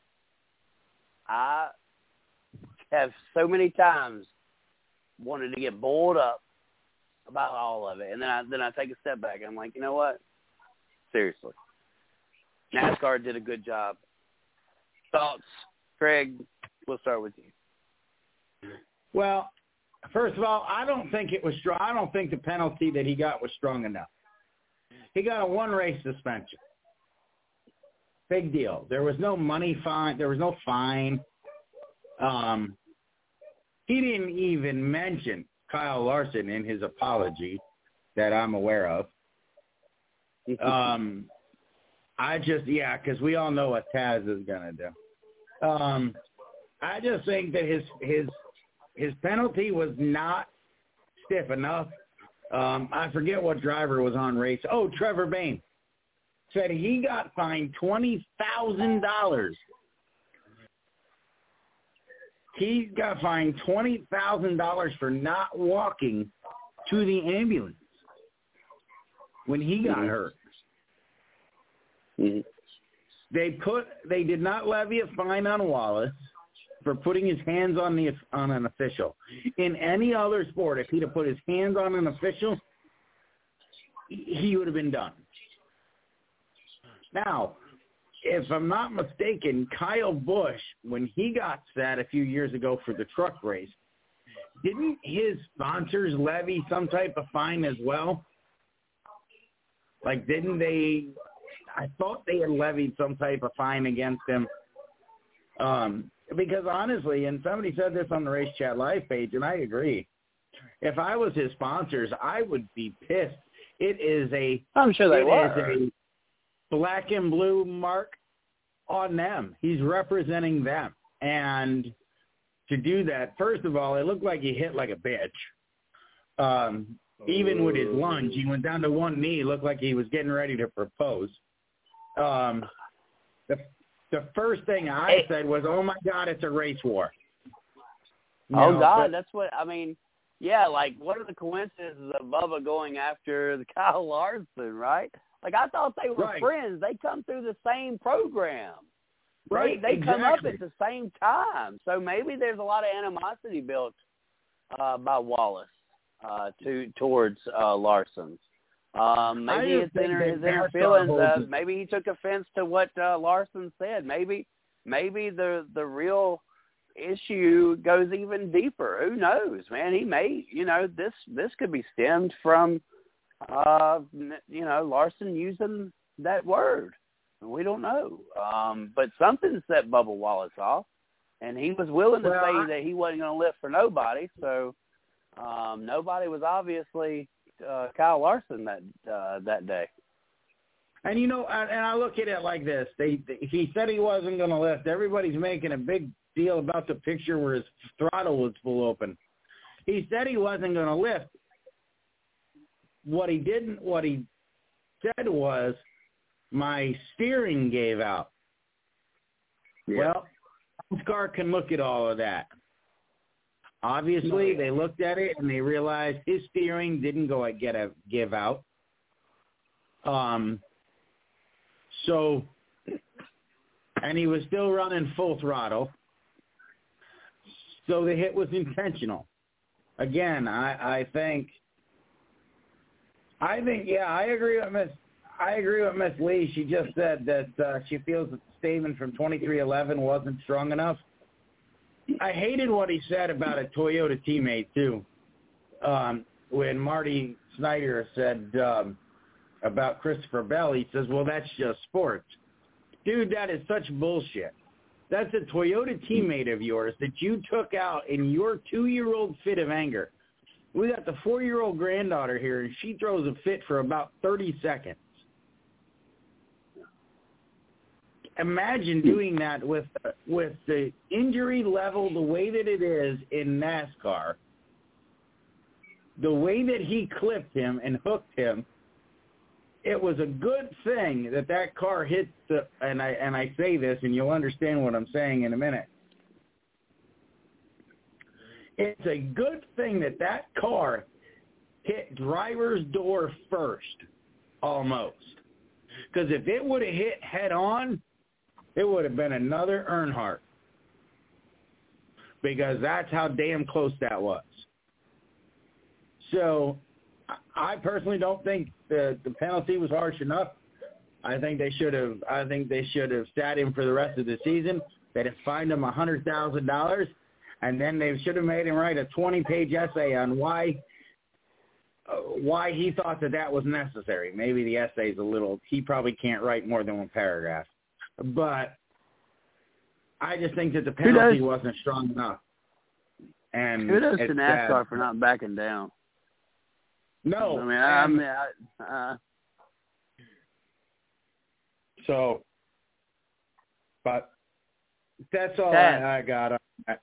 Speaker 2: I have so many times wanted to get boiled up about all of it, and then I then I take a step back. And I'm like, you know what? Seriously, NASCAR did a good job. Thoughts, Craig? We'll start with you.
Speaker 4: Well, first of all, I don't think it was strong. I don't think the penalty that he got was strong enough. He got a one-race suspension. Big deal. There was no money fine. There was no fine. Um, he didn't even mention Kyle Larson in his apology that I'm aware of. Um, I just, yeah, because we all know what Taz is going to do. Um, I just think that his his his penalty was not stiff enough. Um, I forget what driver was on race. Oh, Trevor Bayne said he got fined twenty thousand dollars. He got fined twenty thousand dollars for not walking to the ambulance when he got
Speaker 2: Mm-hmm.
Speaker 4: hurt.
Speaker 2: Mm-hmm.
Speaker 4: They put they did not levy a fine on Wallace for putting his hands on the on an official. In any other sport, if he'd have put his hands on an official, he would have been done. Now, if I'm not mistaken, Kyle Busch, when he got set a few years ago for the truck race, didn't his sponsors levy some type of fine as well? Like, didn't they – I thought they had levied some type of fine against him. Um, because honestly, and somebody said this on the Race Chat Live page, and I agree, if I was his sponsors, I would be pissed. It is a –
Speaker 2: I'm sure they
Speaker 4: it
Speaker 2: were.
Speaker 4: is a black and blue mark on them. He's representing them. And – to do that, first of all, it looked like he hit like a bitch. Um, even with his lunge, he went down to one knee. It looked like he was getting ready to propose. Um, the the first thing I
Speaker 2: Hey.
Speaker 4: said was, "Oh my God, it's a race war." You
Speaker 2: Oh,
Speaker 4: know,
Speaker 2: God,
Speaker 4: but-
Speaker 2: that's what – I mean, yeah, like, what are the coincidences of Bubba going after the Kyle Larson, right? Like, I thought they were
Speaker 4: Right.
Speaker 2: friends. They come through the same program.
Speaker 4: Right,
Speaker 2: They, they come up
Speaker 4: exactly.
Speaker 2: at the same time. So maybe there's a lot of animosity built uh, by Wallace uh, to towards uh, Larson. Um, maybe
Speaker 4: just
Speaker 2: his
Speaker 4: think
Speaker 2: inner,
Speaker 4: that
Speaker 2: his inner
Speaker 4: NASCAR
Speaker 2: feelings. Uh,
Speaker 4: holds-
Speaker 2: maybe he took offense to what uh, Larson said. Maybe maybe the the real issue goes even deeper. Who knows, man? He may, you know, this this could be stemmed from, uh, you know, Larson using that word. We don't know. Um, but something set Bubba Wallace off, and he was willing to
Speaker 4: Well,
Speaker 2: say
Speaker 4: I-
Speaker 2: that he wasn't going to lift for nobody. So um, nobody was obviously uh, Kyle Larson that uh, that day.
Speaker 4: And, you know, and and I look at it like this. They, they He said he wasn't going to lift. Everybody's making a big deal about the picture where his throttle was full open. He said he wasn't going to lift. What he didn't, what he said was, my steering gave out.
Speaker 2: Yeah.
Speaker 4: Well, NASCAR can look at all of that. Obviously, they looked at it and they realized his steering didn't go at get a give out. Um. So, and he was still running full throttle. So the hit was intentional. Again, I, I think, I think, yeah, I agree with Miss. I agree with Miss Lee. She just said that uh, she feels that the statement from twenty-three eleven wasn't strong enough. I hated what he said about a Toyota teammate, too, um, when Marty Snyder said um, about Christopher Bell. He says, well, that's just sports. Dude, that is such bullshit. That's a Toyota teammate of yours that you took out in your two-year-old fit of anger. We got the four-year-old granddaughter here, and she throws a fit for about thirty seconds. Imagine doing that with with the injury level the way that it is in NASCAR, the way that he clipped him and hooked him. It was a good thing that that car hit the, and I and I say this, and you'll understand what I'm saying in a minute. It's a good thing that that car hit driver's door first, almost. Because if it would have hit head on, it would have been another Earnhardt. Because that's how damn close that was. So I personally don't think the, the penalty was harsh enough. I think they should have. I think they should have sat him for the rest of the season. They'd have fined him a hundred thousand dollars, and then they should have made him write a twenty-page essay on why uh, why he thought that that was necessary. Maybe the essay's a little. He probably can't write more than one paragraph, but I just think that the penalty wasn't strong enough. And
Speaker 2: Kudos to
Speaker 4: it's
Speaker 2: NASCAR
Speaker 4: sad.
Speaker 2: for not backing down.
Speaker 4: No,
Speaker 2: I mean, I, I
Speaker 4: and-
Speaker 2: mean, I, uh,
Speaker 4: So, but that's all
Speaker 2: Dad.
Speaker 4: I, I got on that.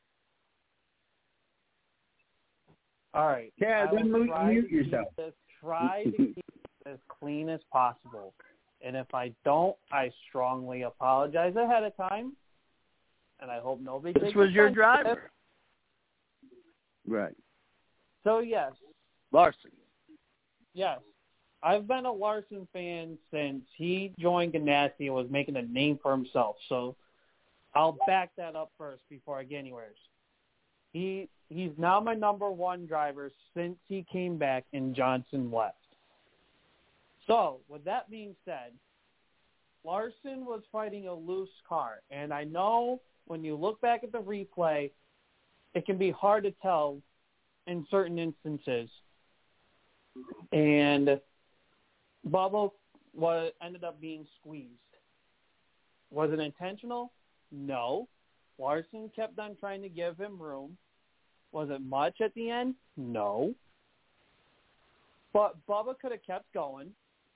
Speaker 3: All right.
Speaker 4: Yeah,
Speaker 3: I
Speaker 4: then
Speaker 3: will
Speaker 4: mute-
Speaker 3: try
Speaker 4: mute
Speaker 3: to keep
Speaker 4: yourself.
Speaker 3: this- Try to keep it as clean as possible. And if I don't, I strongly apologize ahead of time. And I hope nobody
Speaker 2: this
Speaker 3: takes
Speaker 2: was your
Speaker 3: offense to it.
Speaker 2: driver. Right.
Speaker 3: So, yes.
Speaker 2: Larson.
Speaker 3: Yes. I've been a Larson fan since he joined Ganassi and was making a name for himself. So I'll back that up first before I get anywhere. He he's now my number one driver since he came back in Johnson West. So with that being said, Larson was fighting a loose car. And I know when you look back at the replay, it can be hard to tell in certain instances. And Bubba was, ended up being squeezed. Was it intentional? No. Larson kept on trying to give him room. Was it much at the end? No. But Bubba could have kept going.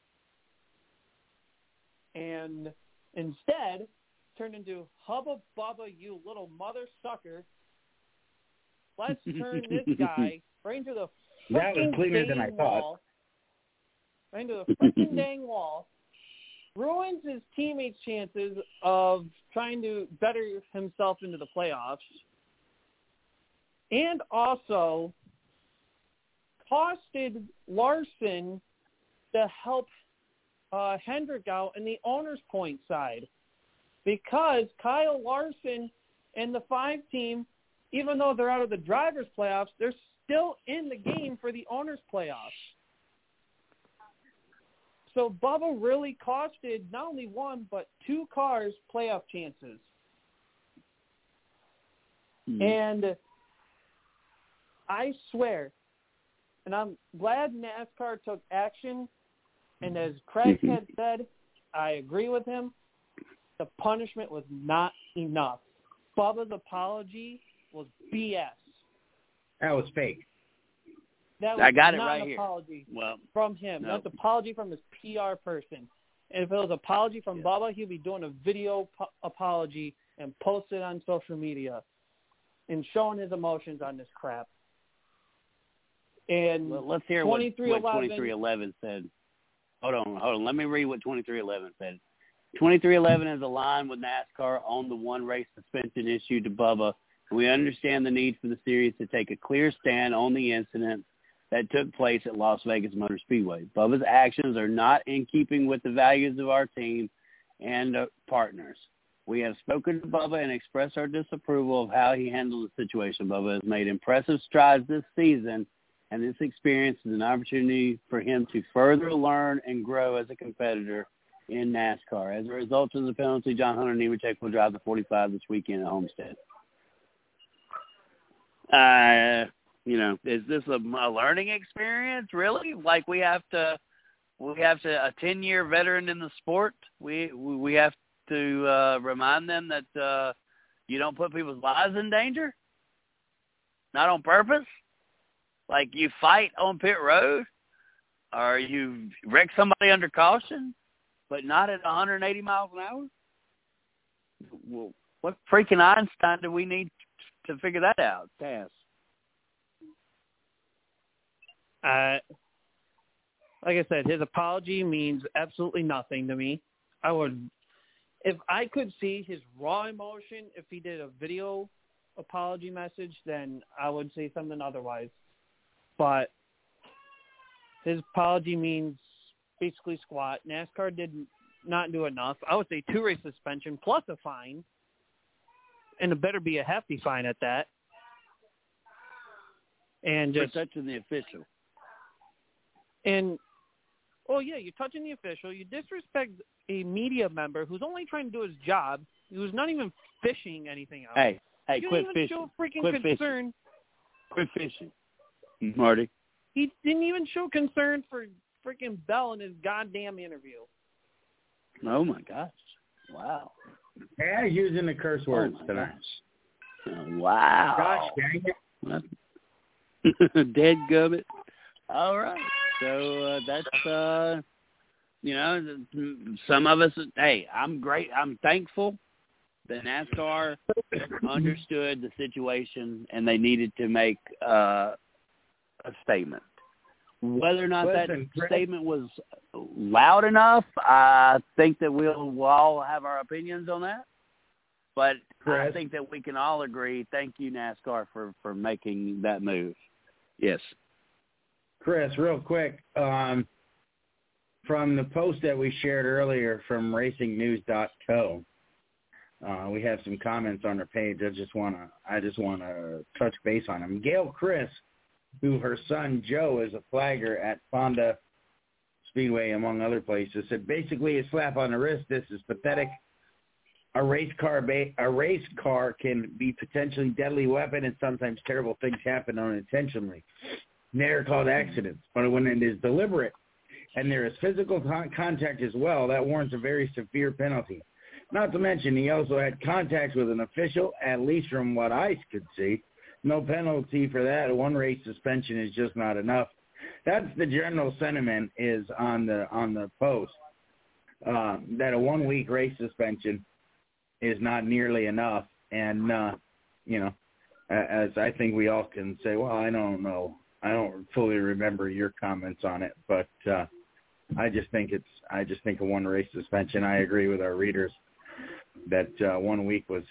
Speaker 3: And instead turned into, Hubba Bubba, you little mother sucker. Let's turn this guy right into the
Speaker 4: That was
Speaker 3: freaking
Speaker 4: cleaner
Speaker 3: dang
Speaker 4: than I
Speaker 3: wall.
Speaker 4: thought.
Speaker 3: Right into the freaking dang wall. Ruins his teammates' chances of trying to better himself into the playoffs. And also costed Larson to help uh, Hendrick out in the owner's point side. Because Kyle Larson and the five team, even though they're out of the driver's playoffs, they're still in the game for the owner's playoffs. So Bubba really costed not only one, but two cars playoff chances. Mm. And I swear, and I'm glad NASCAR took action, and as Craig had said, I agree with him, the punishment was not enough. Bubba's apology was B S.
Speaker 4: That was fake.
Speaker 3: That was
Speaker 2: I got it
Speaker 3: not
Speaker 2: right
Speaker 3: an
Speaker 2: here.
Speaker 3: apology
Speaker 2: Well,
Speaker 3: from him.
Speaker 2: no.
Speaker 3: That's an apology from his P R person. And if it was an apology from
Speaker 2: Yeah.
Speaker 3: Bubba, he'd be doing a video po- apology and post it on social media and showing his emotions on this crap. And
Speaker 2: well, let's hear what,
Speaker 3: twenty-three eleven
Speaker 2: what twenty-three eleven said. Hold on, hold on. Let me read what twenty-three eleven said. twenty-three eleven is aligned with NASCAR on the one race suspension issued to Bubba. We understand the need for the series to take a clear stand on the incident that took place at Las Vegas Motor Speedway. Bubba's actions are not in keeping with the values of our team and uh, partners. We have spoken to Bubba and expressed our disapproval of how he handled the situation. Bubba has made impressive strides this season, and this experience is an opportunity for him to further learn and grow as a competitor in NASCAR. As a result of the penalty, John Hunter Nemechek will drive the forty-five this weekend at Homestead. Uh, you know, is this a, a learning experience, really? Like we have to, we have to, a ten-year veteran in the sport, we we have to uh, remind them that uh, you don't put people's lives in danger? Not on purpose? Like you fight on pit road? Or you wreck somebody under caution, but not at one hundred eighty miles an hour? Well, what freaking Einstein do we need to figure that out, Taz?
Speaker 3: Uh, like I said, his apology means absolutely nothing to me. I would, if I could see his raw emotion, if he did a video apology message, then I would say something otherwise. But his apology means basically squat. NASCAR did not do enough. I would say two-race suspension plus a fine, and it better be a hefty fine at that. And just
Speaker 2: for touching the official.
Speaker 3: And, oh, yeah, you're touching the official. You disrespect a media member who's only trying to do his job, who's not even fishing anything out.
Speaker 2: Hey, hey,
Speaker 3: you
Speaker 2: quit
Speaker 3: didn't even
Speaker 2: fishing.
Speaker 3: show freaking
Speaker 2: Quit
Speaker 3: concern.
Speaker 2: Fishing. Quit fishing, Marty.
Speaker 3: He didn't even show concern for freaking Bell in his goddamn interview.
Speaker 2: Oh, my gosh. Wow.
Speaker 4: Yeah, using the curse words
Speaker 2: oh
Speaker 4: tonight.
Speaker 2: Oh, wow.
Speaker 4: Gosh dang
Speaker 2: it. Dead gummit. All right. So uh, that's, uh, you know, some of us, hey, I'm great. I'm thankful that NASCAR understood the situation and they needed to make uh, a statement. Whether or not
Speaker 4: Listen,
Speaker 2: that
Speaker 4: Chris,
Speaker 2: statement was loud enough, I think that we'll, we'll all have our opinions on that. But
Speaker 4: Chris,
Speaker 2: I think that we can all agree, thank you, NASCAR, for, for making that move. Yes.
Speaker 4: Chris, real quick, um, from the post that we shared earlier from racing news dot co, uh, we have some comments on our page. I just want to, I just want to touch base on them. Gail Chris, who her son Joe is a flagger at Fonda Speedway, among other places, said basically a slap on the wrist. This is pathetic. A race car, ba- a race car can be potentially deadly weapon, and sometimes terrible things happen unintentionally. They're called accidents, but when it is deliberate and there is physical con- contact as well, that warrants a very severe penalty. Not to mention, he also had contact with an official, at least from what I could see. No penalty for that. One race suspension is just not enough. That's the general sentiment is on the on the post, uh, that a one-week race suspension is not nearly enough. And, uh, you know, as I think we all can say, well, I don't know. I don't fully remember your comments on it, but uh, I just think it's I just think a one race suspension. I agree with our readers that uh, one week was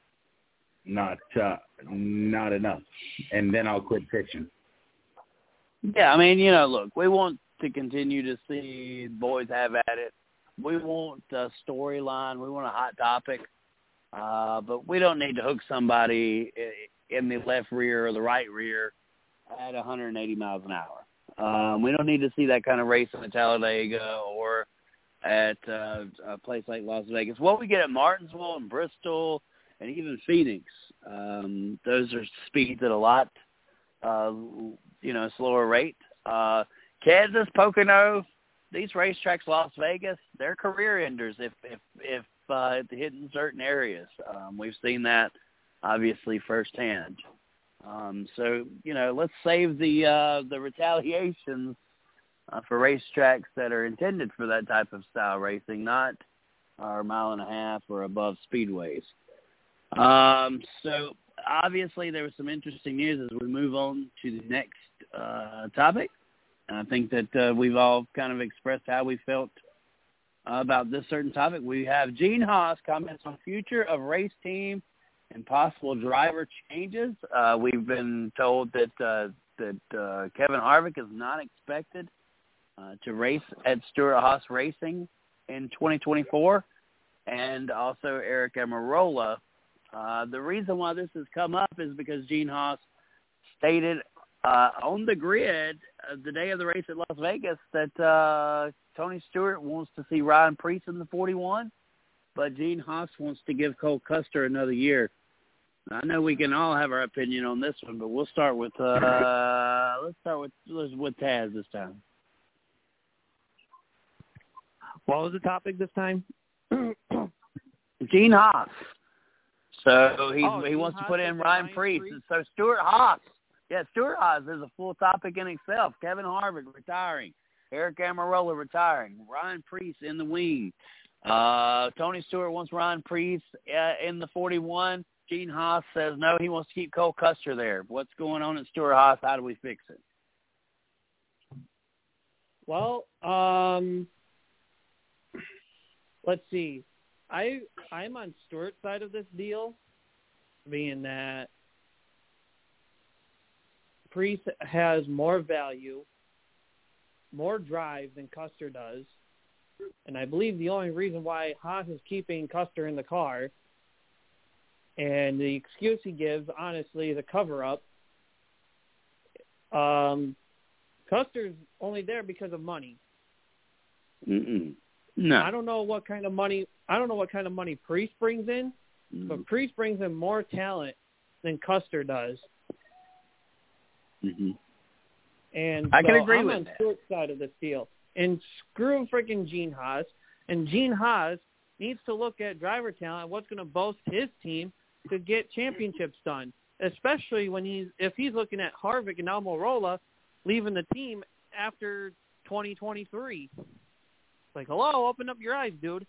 Speaker 4: not uh, not enough, and then I'll quit pitching.
Speaker 2: Yeah, I mean, you know, look, we want to continue to see boys have at it. We want a storyline. We want a hot topic, uh, but we don't need to hook somebody in the left rear or the right rear at one hundred eighty miles an hour. Um, we don't need to see that kind of race in Talladega or at uh, a place like Las Vegas. What we get at Martinsville and Bristol and even Phoenix, um, those are speeds at a lot, uh, you know, slower rate. Uh, Kansas, Pocono, these racetracks, Las Vegas, they're career enders if if if uh, hit in certain areas. Um, we've seen that obviously firsthand. Um, so, you know, let's save the uh, the retaliations uh, for racetracks that are intended for that type of style racing, not our mile and a half or above speedways. Um, so, obviously, there was some interesting news as we move on to the next uh, topic. And I think that uh, we've all kind of expressed how we felt uh, about this certain topic. We have Gene Haas comments on future of race team and possible driver changes. Uh, we've been told that uh, that uh, Kevin Harvick is not expected uh, to race at Stewart-Haas Racing in twenty twenty-four, and also Eric Almirola. Uh, the reason why this has come up is because Gene Haas stated uh, on the grid uh, the day of the race at Las Vegas that uh, Tony Stewart wants to see Ryan Preece in the forty-one, but Gene Haas wants to give Cole Custer another year. I know we can all have our opinion on this one, but we'll start with uh, let's start with with Taz this time.
Speaker 3: What was the topic this time?
Speaker 2: Gene Haas. So he
Speaker 3: oh,
Speaker 2: he
Speaker 3: Gene
Speaker 2: wants
Speaker 3: Haas
Speaker 2: to put in
Speaker 3: Ryan
Speaker 2: Ryan Preece.
Speaker 3: Preece?
Speaker 2: So Stewart Haas. Yeah, Stewart Haas is a full topic in itself. Kevin Harvick retiring. Eric Almirola retiring. Ryan Preece in the wing. Uh, Tony Stewart wants Ryan Preece uh, in the forty-one. Gene Haas says no, he wants to keep Cole Custer there. What's going on at Stewart Haas? How do we fix it?
Speaker 3: Well, um, let's see. I I'm on Stewart's side of this deal, being that Preece has more value, more drive than Custer does, and I believe the only reason why Haas is keeping Custer in the car, and the excuse he gives, honestly, is a cover-up. Um, Custer's only there because of money.
Speaker 2: Mm-mm. No.
Speaker 3: I don't know what kind of money. I don't know what kind of money Preece brings in,
Speaker 2: mm.
Speaker 3: but Preece brings in more talent than Custer does.
Speaker 2: Mm-hmm.
Speaker 3: And
Speaker 2: I
Speaker 3: so
Speaker 2: can agree
Speaker 3: I'm
Speaker 2: with
Speaker 3: on
Speaker 2: that.
Speaker 3: Stewart's side of this deal. And screw freaking Gene Haas. And Gene Haas needs to look at driver talent, what's going to boast his team to get championships done, especially when he's if he's looking at Harvick and Almirola leaving the team after twenty twenty-three. Like, hello, open up your eyes, dude.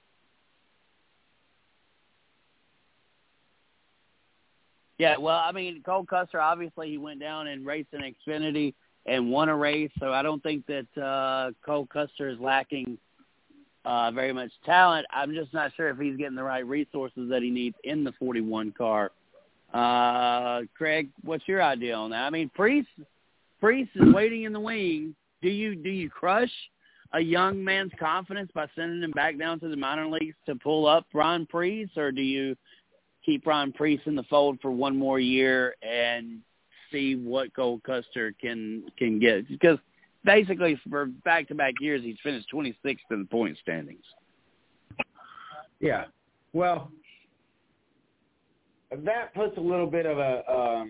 Speaker 2: Yeah, well, I mean, Cole Custer, obviously he went down and raced in Xfinity and won a race, so I don't think that uh, Cole Custer is lacking uh, very much talent. I'm just not sure if he's getting the right resources that he needs in the forty-one car. Uh, Craig, what's your idea on that? I mean, Preece, Preece is waiting in the wing. Do you do you crush a young man's confidence by sending him back down to the minor leagues to pull up Ryan Preece, or do you keep Ryan Preece in the fold for one more year and see what Cole Custer can can get? Because basically for back-to-back years, he's finished twenty-sixth in the point standings.
Speaker 4: Yeah. Well, that puts a little bit of a um,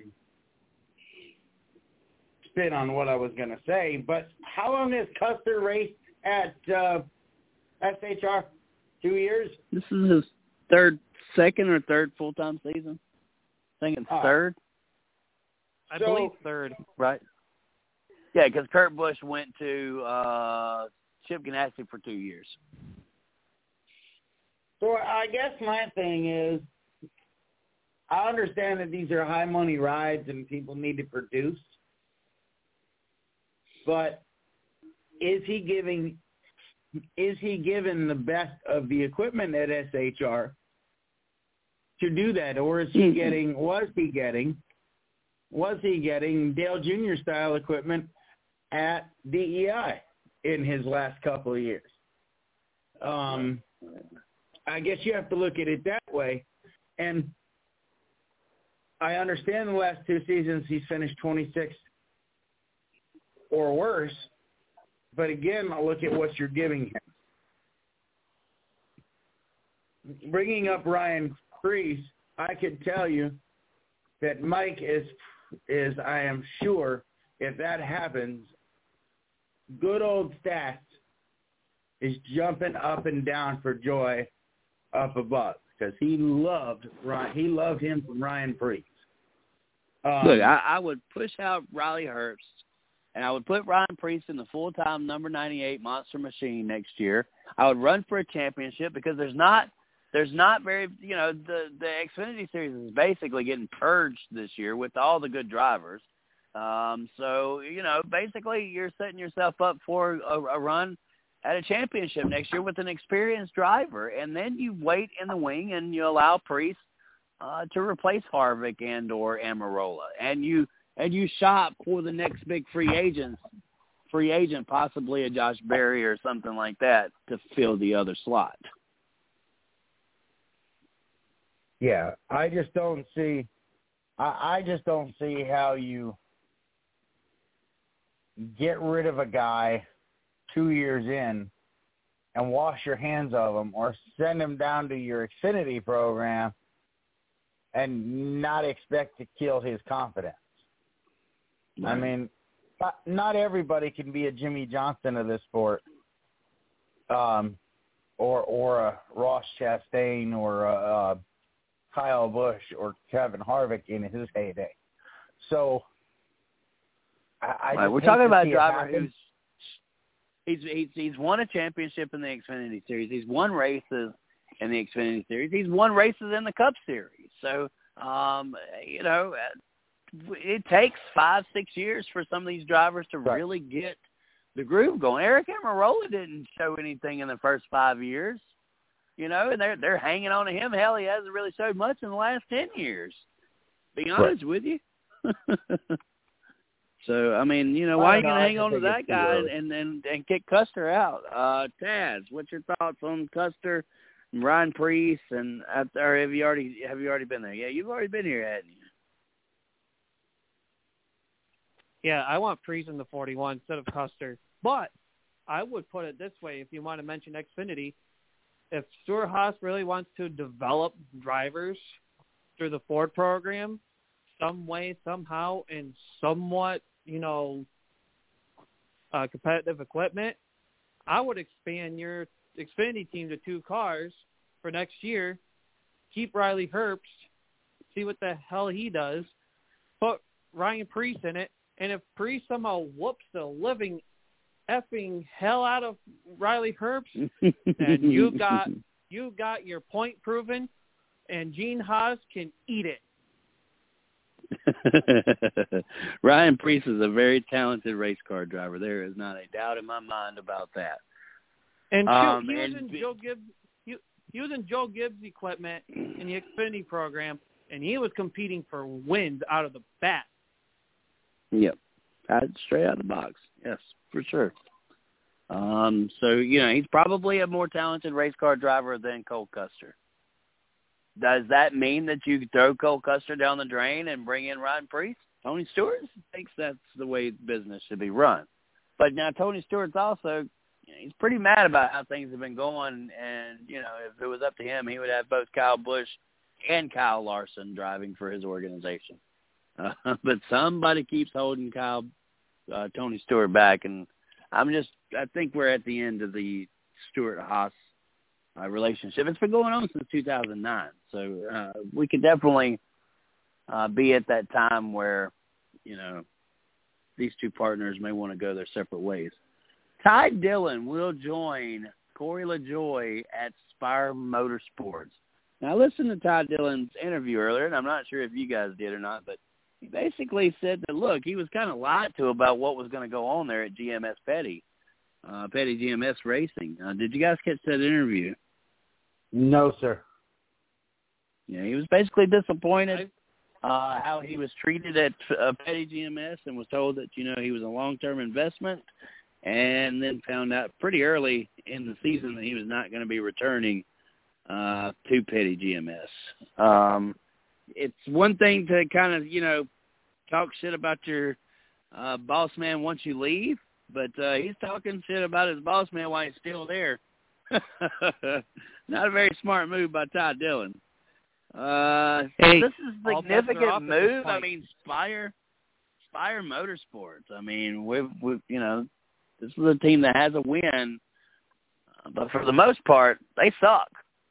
Speaker 4: spin on what I was going to say. But how long has Custer raced at uh, S H R? Two years?
Speaker 2: This is his third, second or third full-time season. I think it's
Speaker 4: uh,
Speaker 2: third.
Speaker 3: I
Speaker 4: so,
Speaker 3: believe third.
Speaker 2: Right. Yeah, because Kurt Busch went to uh, Chip Ganassi for two years.
Speaker 4: So I guess my thing is, I understand that these are high-money rides and people need to produce, but is he giving is he given the best of the equipment at S H R to do that, or is he getting was he getting was he getting Dale Junior style equipment at D E I in his last couple of years? Um, I guess you have to look at it that way, and I understand the last two seasons he's finished twenty-sixth or worse, but again, I'll look at what you're giving him. Bringing up Ryan Preece, I could tell you that Mike is, is I am sure, if that happens, good old Stats is jumping up and down for joy up above because he loved Ryan, he loved him from Ryan Preece. Um,
Speaker 2: Look, I, I would push out Riley Herbst, and I would put Ryan Preece in the full-time number ninety-eight Monster Machine next year. I would run for a championship because there's not there's not very, you know, the, the Xfinity Series is basically getting purged this year with all the good drivers. Um, so, you know, basically you're setting yourself up for a, a run at a championship next year with an experienced driver, and then you wait in the wing and you allow Preece uh, to replace Harvick and or Amarola, and you and you shop for the next big free agents, free agent, possibly a Josh Berry or something like that to fill the other slot.
Speaker 4: Yeah, I just don't see. I, I just don't see how you get rid of a guy two years in and wash your hands of him, or send him down to your Xfinity program and not expect to kill his confidence. Right. I mean, not, not everybody can be a Jimmy Johnson of this sport, um, or or a Ross Chastain or a, a Kyle Busch or Kevin Harvick in his heyday. So I, I
Speaker 2: right, we're talking about a driver who's he's, he's he's won a championship in the Xfinity Series. He's won races in the Xfinity Series. He's won races in the Cup Series. So um, you know, it takes five, six years for some of these drivers to
Speaker 4: right.
Speaker 2: really get the groove going. Eric Amarola didn't show anything in the first five years, you know, and they're they're hanging on to him. Hell, he hasn't really showed much in the last ten years. Be honest right. with you. So I mean, you know, why are you going to hang on to that guy and, and and kick Custer out? Uh, Taz, what's your thoughts on Custer, and Ryan Preece, and or have you already have you already been there? Yeah, you've already been here, hadn't you?
Speaker 3: Yeah, I want Preece in the forty-one instead of Custer. But I would put it this way, if you want to mention Xfinity, if Stewart-Haas really wants to develop drivers through the Ford program, some way, somehow, and somewhat, you know, uh, competitive equipment, I would expand your Xfinity team to two cars for next year, keep Riley Herbst, see what the hell he does, put Ryan Preece in it, and if Preece somehow whoops the living effing hell out of Riley Herbst, then you got you got your point proven, and Gene Haas can eat it.
Speaker 2: Ryan Preece is a very talented race car driver. There is not a doubt in my mind about that.
Speaker 3: And
Speaker 2: um,
Speaker 3: he was
Speaker 2: and,
Speaker 3: in Joe Gibbs. He, he was in Joe Gibbs' equipment in the Xfinity program, and he was competing for wins out of the bat.
Speaker 2: Yep, straight out of the box. Yes, for sure. Um, so you know he's probably a more talented race car driver than Cole Custer. Does that mean that you throw Cole Custer down the drain and bring in Ryan Preece? Tony Stewart thinks that's the way business should be run. But now Tony Stewart's also, he's pretty mad about how things have been going. And, you know, if it was up to him, he would have both Kyle Busch and Kyle Larson driving for his organization. Uh, but somebody keeps holding Kyle, uh, Tony Stewart back. And I'm just, I think we're at the end of the Stewart-Haas uh, relationship. It's been going on since two thousand nine. So uh, we could definitely uh, be at that time where, you know, these two partners may want to go their separate ways. Ty Dillon will join Corey LaJoie at Spire Motorsports. Now, I listened to Ty Dillon's interview earlier, and I'm not sure if you guys did or not, but he basically said that, look, he was kind of lied to about what was going to go on there at G M S Petty, uh, Petty G M S Racing. Uh, did you guys catch that interview?
Speaker 5: No, sir.
Speaker 2: Yeah, he was basically disappointed uh, how he was treated at uh, Petty G M S and was told that, you know, he was a long-term investment, and then found out pretty early in the season that he was not going to be returning uh, to Petty G M S. Um, it's one thing to kind of, you know, talk shit about your uh, boss man once you leave, but uh, he's talking shit about his boss man while he's still there. Not a very smart move by Ty Dillon. Uh,
Speaker 3: hey,
Speaker 2: this is a significant move. I mean, Spire, Spire Motorsports. I mean, we've, we've, you know, this is a team that has a win, uh, but for the most part, they suck.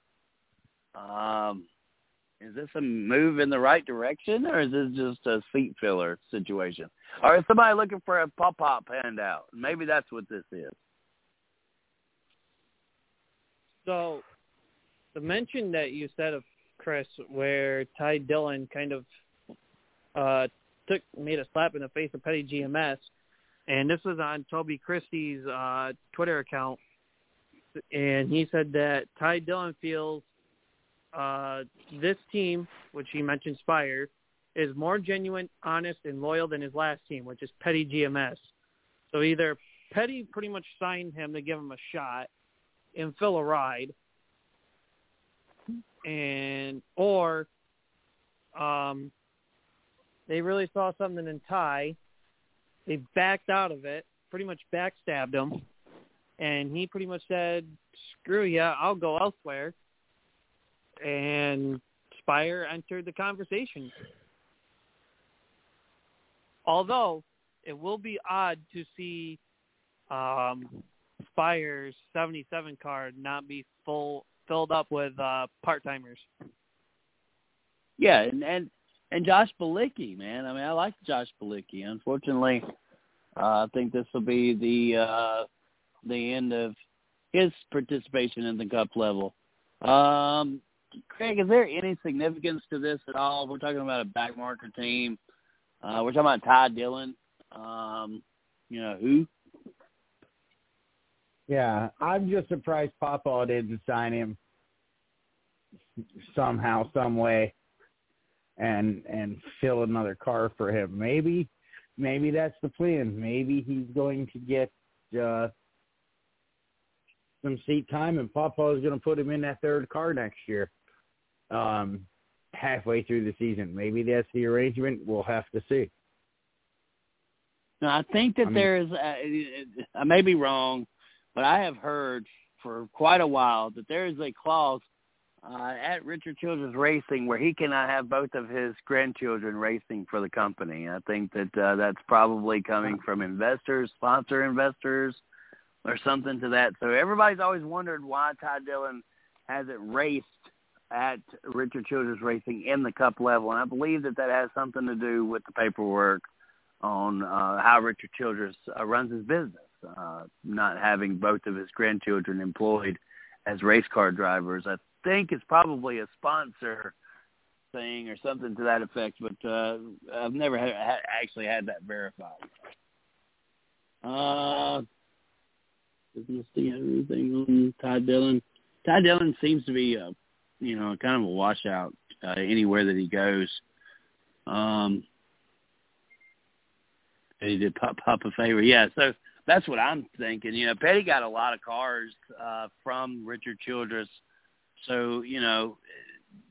Speaker 2: Um, is this a move in the right direction, or is this just a seat filler situation? Or is somebody looking for a pop-pop handout? Maybe that's what this is.
Speaker 3: So, the mention that you said of Chris, where Ty Dillon kind of uh, took made a slap in the face of Petty G M S, and this was on Toby Christie's uh, Twitter account, and he said that Ty Dillon feels uh, this team, which he mentioned Spire, is more genuine, honest, and loyal than his last team, which is Petty G M S. So either Petty pretty much signed him to give him a shot and fill a ride, and or um, they really saw something in Ty. They backed out of it, pretty much backstabbed him, and he pretty much said, screw ya, I'll go elsewhere. And Spire entered the conversation. Although it will be odd to see um, Spire's seventy-seven card not be full filled up with uh, part-timers.
Speaker 2: Yeah, and, and and Josh Bilicki, man. I mean, I like Josh Bilicki. Unfortunately, uh, I think this will be the uh, the end of his participation in the Cup level. Um, Craig, is there any significance to this at all? We're talking about a backmarker team. Uh, we're talking about Ty Dillon. Um, you know, who?
Speaker 5: Yeah, I'm just surprised Papa didn't sign him somehow, some way, and and fill another car for him. Maybe, maybe that's the plan. Maybe he's going to get uh, some seat time, and Papa is going to put him in that third car next year, um, halfway through the season. Maybe that's the arrangement. We'll have to see.
Speaker 2: No, I think that
Speaker 5: I mean,
Speaker 2: there is. Uh, I may be wrong, but I have heard for quite a while that there is a clause uh, at Richard Childress Racing where he cannot have both of his grandchildren racing for the company. I think that uh, that's probably coming from investors, sponsor investors, or something to that. So everybody's always wondered why Ty Dillon hasn't raced at Richard Childress Racing in the Cup level, and I believe that that has something to do with the paperwork on uh, how Richard Childress uh, runs his business. Uh, not having both of his grandchildren employed as race car drivers. I think it's probably a sponsor thing or something to that effect, but uh, I've never ha- ha- actually had that verified. Uh, doesn't see everything on Ty Dillon. Ty Dillon seems to be, a, you know, kind of a washout uh, anywhere that he goes. Um, he did pop, pop a favor. Yeah, so that's what I'm thinking. You know, Petty got a lot of cars uh, from Richard Childress. So, you know,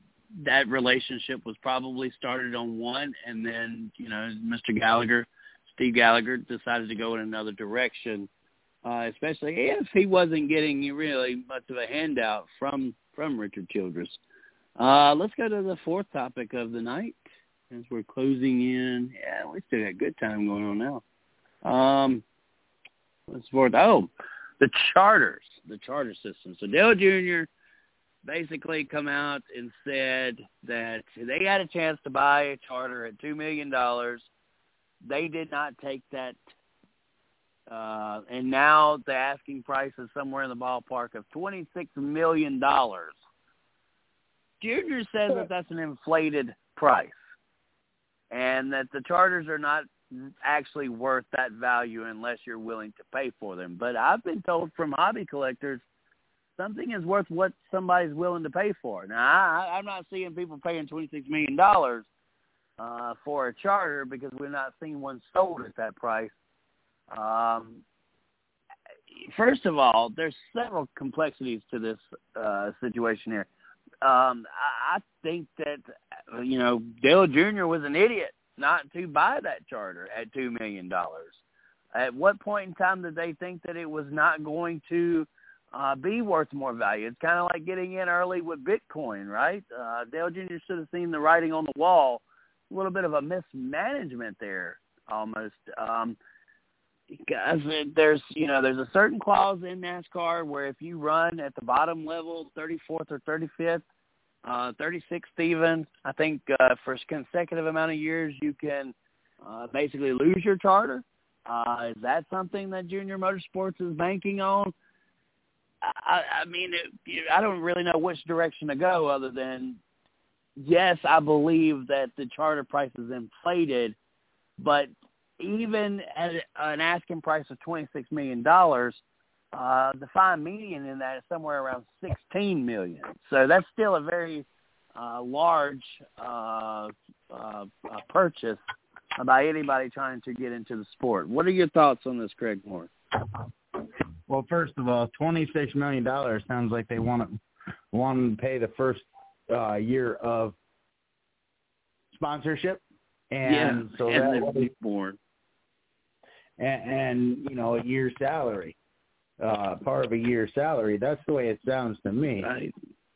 Speaker 2: that relationship was probably started on one, and then, you know, Mister Gallagher Steve Gallagher decided to go in another direction, uh, especially if he wasn't getting really much of a handout from, from Richard Childress. Uh, let's go to the fourth topic of the night as we're closing in. Yeah, we still got good time going on now. Um, what's fourth? Oh, the charters, the charter system. So Dale Junior basically come out and said that they had a chance to buy a charter at two million dollars. They did not take that, uh, and now the asking price is somewhere in the ballpark of twenty-six million dollars. Junior says that that's an inflated price and that the charters are not actually worth that value unless you're willing to pay for them. But I've been told from hobby collectors something is worth what somebody's willing to pay for. Now, I, I'm not seeing people paying twenty-six million dollars uh, for a charter because we're not seeing one sold at that price. Um, first of all, there's several complexities to this uh, situation here. Um, I, I think that, you know, Dale Junior was an idiot not to buy that charter at two million dollars. At what point in time did they think that it was not going to uh, be worth more value? It's kind of like getting in early with Bitcoin, right? Uh, Dale Junior should have seen the writing on the wall. A little bit of a mismanagement there almost. Um, because there's, you know, there's a certain clause in NASCAR where if you run at the bottom level, thirty-fourth or thirty-fifth, uh, thirty-sixth even, I think uh, for a consecutive amount of years you can uh, basically lose your charter. Uh, is that something that Junior Motorsports is banking on? I, I mean, it, I don't really know which direction to go other than, yes, I believe that the charter price is inflated, but even at an asking price of twenty-six million dollars, uh, the fine median in that is somewhere around sixteen million dollars. So that's still a very uh, large uh, uh, uh, purchase by anybody trying to get into the sport. What are your thoughts on this, Craig Moore?
Speaker 5: Well, first of all, twenty-six million dollars sounds like they want to, want to pay the first uh, year of sponsorship. And
Speaker 2: yeah,
Speaker 5: so
Speaker 2: and
Speaker 5: that
Speaker 2: they're born.
Speaker 5: And, and, you know, a year's salary, uh, part of a year's salary. That's the way it sounds to me.
Speaker 2: Right.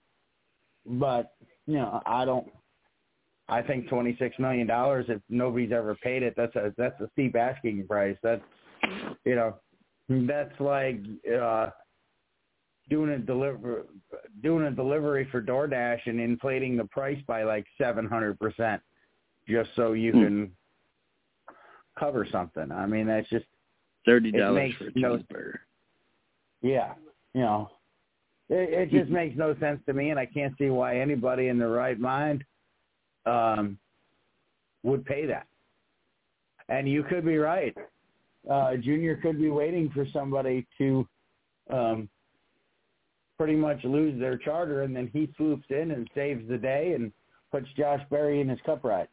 Speaker 5: But, you know, I don't, I think twenty-six million dollars, if nobody's ever paid it, that's a, that's a steep asking price. That's, you know, that's like uh, doing a deliver, doing a delivery for DoorDash and inflating the price by like seven hundred percent just so you
Speaker 2: hmm.
Speaker 5: can cover something. I mean, that's just
Speaker 2: thirty dollars for a cheeseburger.
Speaker 5: No, yeah, you know, it, it just makes no sense to me, and I can't see why anybody in their right mind um, would pay that. And you could be right. Uh, Junior could be waiting for somebody to um, pretty much lose their charter, and then he swoops in and saves the day and puts Josh Berry in his cup ride.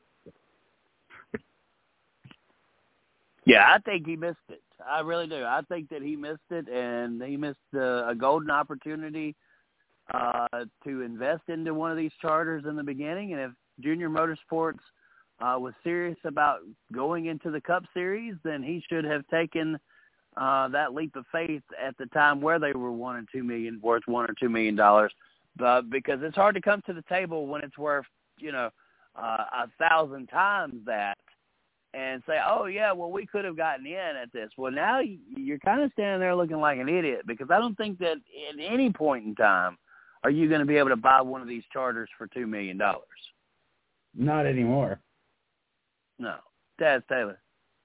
Speaker 2: Yeah, I think he missed it. I really do. I think that he missed it, and he missed uh, a golden opportunity uh, to invest into one of these charters in the beginning. And if Junior Motorsports uh, was serious about going into the Cup Series, then he should have taken uh, that leap of faith at the time where they were one and two million, worth one or two million dollars. But because it's hard to come to the table when it's worth, you know, uh, a thousand times that. And say, oh, yeah, well, we could have gotten in at this. Well, now you're kind of standing there looking like an idiot because I don't think that at any point in time are you going to be able to buy one of these charters for two million dollars.
Speaker 5: Not anymore.
Speaker 2: No. Taz Taylor.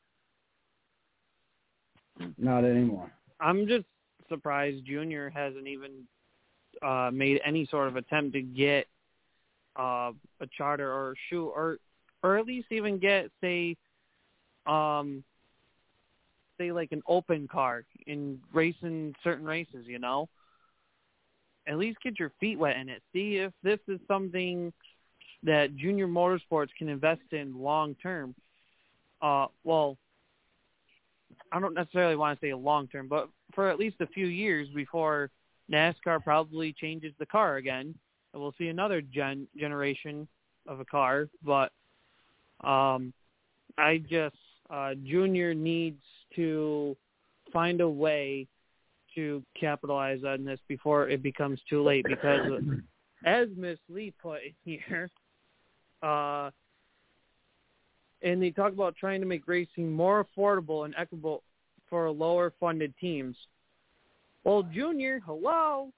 Speaker 5: Not anymore.
Speaker 3: I'm just surprised Junior hasn't even uh, made any sort of attempt to get uh, a charter or shoe or, or at least even get, say, Um, say like an open car in racing certain races, you know, at least get your feet wet in it. See if this is something that Junior Motorsports can invest in long term. Uh, well, I don't necessarily want to say long term, but for at least a few years before NASCAR probably changes the car again, and we'll see another gen- generation of a car. But um, I just uh, Junior needs to find a way to capitalize on this before it becomes too late, because as Miss Lee put in here, uh, and they talk about trying to make racing more affordable and equitable for lower funded teams. Well, Junior, hello.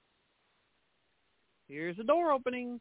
Speaker 3: Here's the door opening.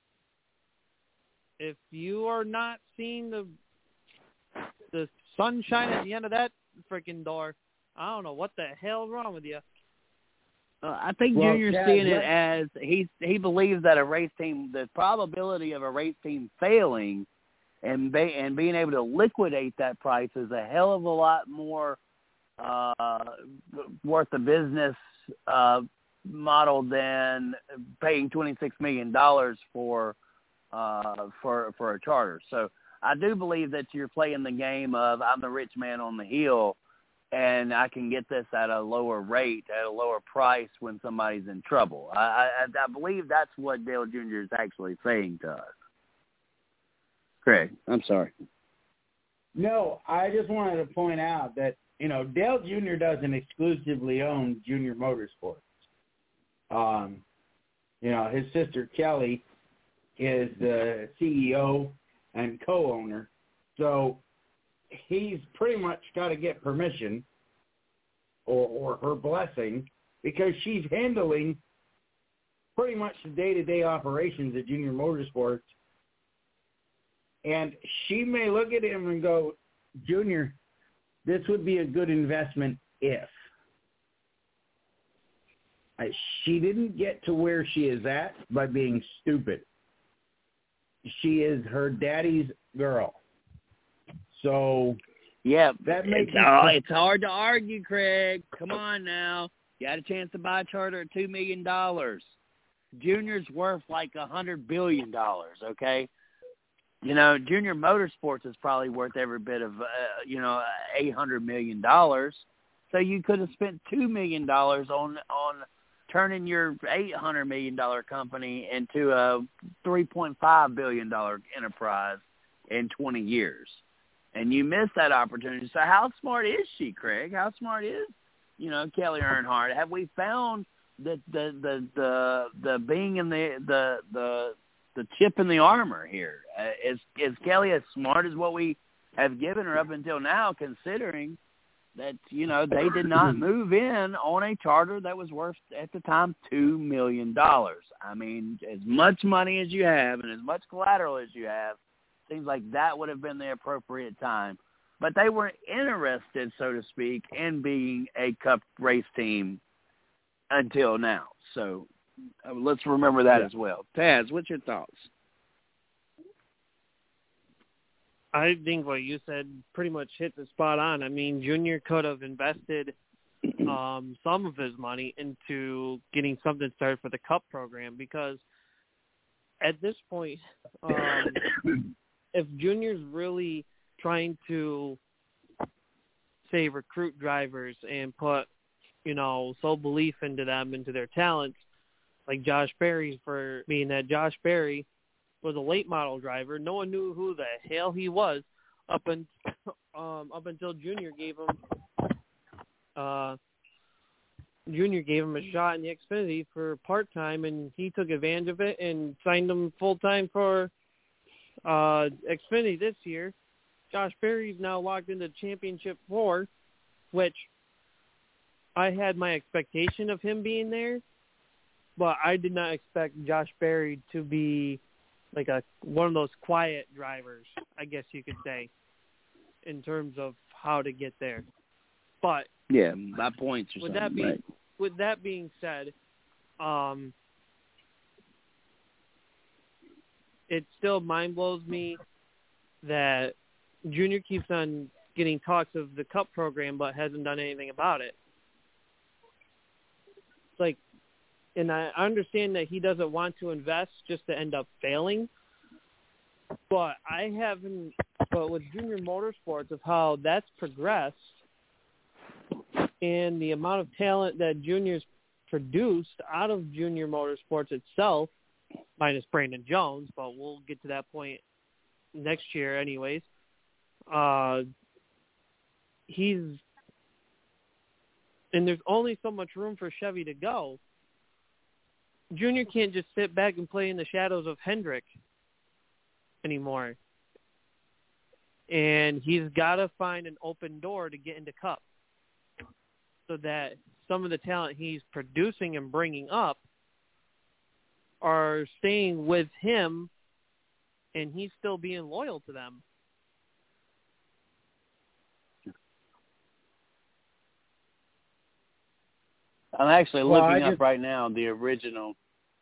Speaker 3: If you are not seeing the the sunshine at the end of that freaking door, I don't know what the hell's wrong with you.
Speaker 2: Uh, I think
Speaker 5: Well,
Speaker 2: Junior's
Speaker 5: Chad,
Speaker 2: seeing it
Speaker 5: what-
Speaker 2: as he he believes that a race team, the probability of a race team failing and be, and being able to liquidate that price is a hell of a lot more uh, worth the business uh, model than paying twenty-six million dollars for uh, for for a charter. So I do believe that you're playing the game of I'm the rich man on the hill, and I can get this at a lower rate, at a lower price when somebody's in trouble. I, I, I believe that's what Dale Junior is actually saying to us. Craig, I'm sorry.
Speaker 5: No, I just wanted to point out that, you know, Dale Junior doesn't exclusively own Junior Motorsports. Um, you know, his sister Kelly is the C E O and co-owner. So he's pretty much got to get permission or, or her blessing, because she's handling pretty much the day-to-day operations at Junior Motorsports. And she may look at him and go, Junior, this would be a good investment if. Uh, she didn't get to where she is at by being stupid. She is her daddy's girl. So
Speaker 2: Yeah,
Speaker 5: that makes
Speaker 2: it's, uh, it's hard to argue, Craig. Come on now. You had a chance to buy a charter at two million dollars. Junior's worth like a hundred billion dollars, okay? You know, Junior Motorsports is probably worth every bit of, uh, you know, eight hundred million dollars. So you could have spent two million dollars on on turning your eight hundred million dollars company into a three point five billion dollars enterprise in twenty years. And you missed that opportunity. So how smart is she, Craig? How smart is, you know, Kelly Earnhardt? Have we found that the the the the being in the the the the chip in the armor here? Uh, is is Kelly as smart as what we have given her up until now, considering that, you know, they did not move in on a charter that was worth at the time two million dollars. I mean, as much money as you have and as much collateral as you have, seems like that would have been the appropriate time. But they weren't interested, so to speak, in being a Cup race team until now. So uh, let's remember that
Speaker 5: Yeah.
Speaker 2: as well. Taz, what's your thoughts?
Speaker 3: I think what you said pretty much hit the spot on. I mean, Junior could have invested um, some of his money into getting something started for the Cup program, because at this point, um, if Junior's really trying to, say, recruit drivers and put, you know, sole belief into them, into their talents, like Josh Berry, for being that Josh Berry was a late model driver. No one knew who the hell he was up and um, up until Junior gave him uh, Junior gave him a shot in the Xfinity for part time, and he took advantage of it and signed him full time for uh, Xfinity this year. Josh Berry's now locked into Championship Four, which I had my expectation of him being there, but I did not expect Josh Berry to be like a one of those quiet drivers, I guess you could say, in terms of how to get there. But
Speaker 2: Yeah, by points or
Speaker 3: with
Speaker 2: something.
Speaker 3: that being
Speaker 2: right?
Speaker 3: with that being said, um, it still mind blows me that Junior keeps on getting talks of the Cup program, but hasn't done anything about it. It's like, and I understand that he doesn't want to invest just to end up failing, but I haven't. But with Junior Motorsports, of how that's progressed and the amount of talent that Junior's produced out of Junior Motorsports itself, minus Brandon Jones, but we'll get to that point next year anyways. Uh, he's and there's only so much room for Chevy to go. Junior can't just sit back and play in the shadows of Hendrick anymore. And he's got to find an open door to get into Cup so that some of the talent he's producing and bringing up are staying with him and he's still being loyal to them.
Speaker 2: I'm actually
Speaker 5: Well,
Speaker 2: looking
Speaker 5: I
Speaker 2: up
Speaker 5: just,
Speaker 2: right now the original.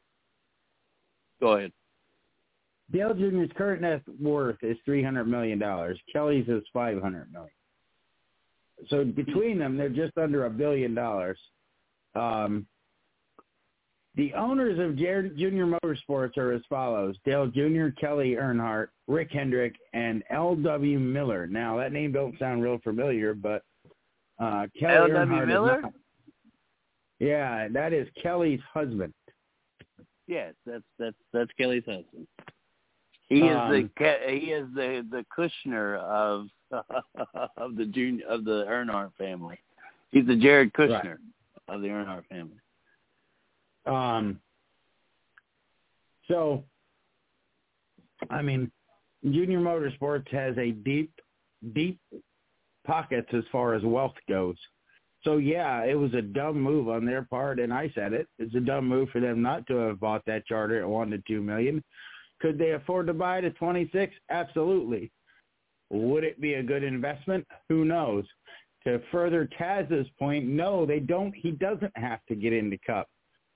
Speaker 2: Go ahead.
Speaker 5: Dale Junior's current net worth is three hundred million dollars. Kelly's is five hundred million dollars. So between them, they're just under a billion dollars. Um, the owners of Junior Motorsports are as follows: Dale Junior, Kelly Earnhardt, Rick Hendrick, and L W Miller. Now, that name don't sound real familiar, but uh, Kelly
Speaker 2: L W
Speaker 5: Earnhardt
Speaker 2: Miller?
Speaker 5: is not. Yeah, that is Kelly's husband.
Speaker 2: Yes, that's that's that's Kelly's husband. He is
Speaker 5: Um,
Speaker 2: the he is the the Kushner of of the junior of the Earnhardt family. He's the Jared Kushner
Speaker 5: right.
Speaker 2: of the Earnhardt family.
Speaker 5: Um. So, I mean, Junior Motorsports has a deep, deep pockets as far as wealth goes. So, yeah, it was a dumb move on their part, and I said it. It's a dumb move for them not to have bought that charter at one to two million dollars. Could they afford to buy it at twenty-six? Absolutely. Would it be a good investment? Who knows? To further Taz's point, no, they don't. He doesn't have to get into Cup.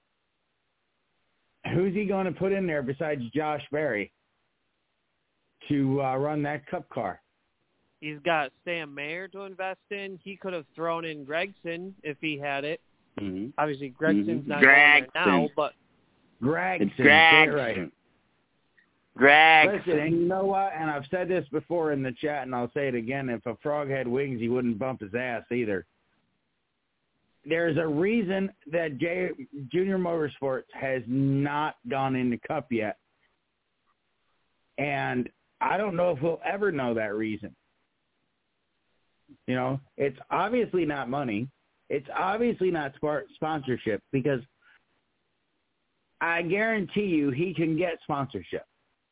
Speaker 5: Who's he going to put in there besides Josh Berry to uh, run that Cup car?
Speaker 3: He's got Sam Mayer to invest in. He could have thrown in Gregson if he had it.
Speaker 2: Mm-hmm.
Speaker 3: Obviously, Gregson's
Speaker 2: mm-hmm.
Speaker 3: not
Speaker 2: Gregson.
Speaker 3: going there now, but
Speaker 5: Gregson.
Speaker 2: It's Gregson.
Speaker 5: Right.
Speaker 2: Gregson.
Speaker 5: Listen, and you know what? And I've said this before in the chat, and I'll say it again. If a frog had wings, he wouldn't bump his ass either. There's a reason that J- Junior Motorsports has not gone into Cup yet. And I don't know if we'll ever know that reason. You know, it's obviously not money. It's obviously not sponsorship, because I guarantee you he can get sponsorship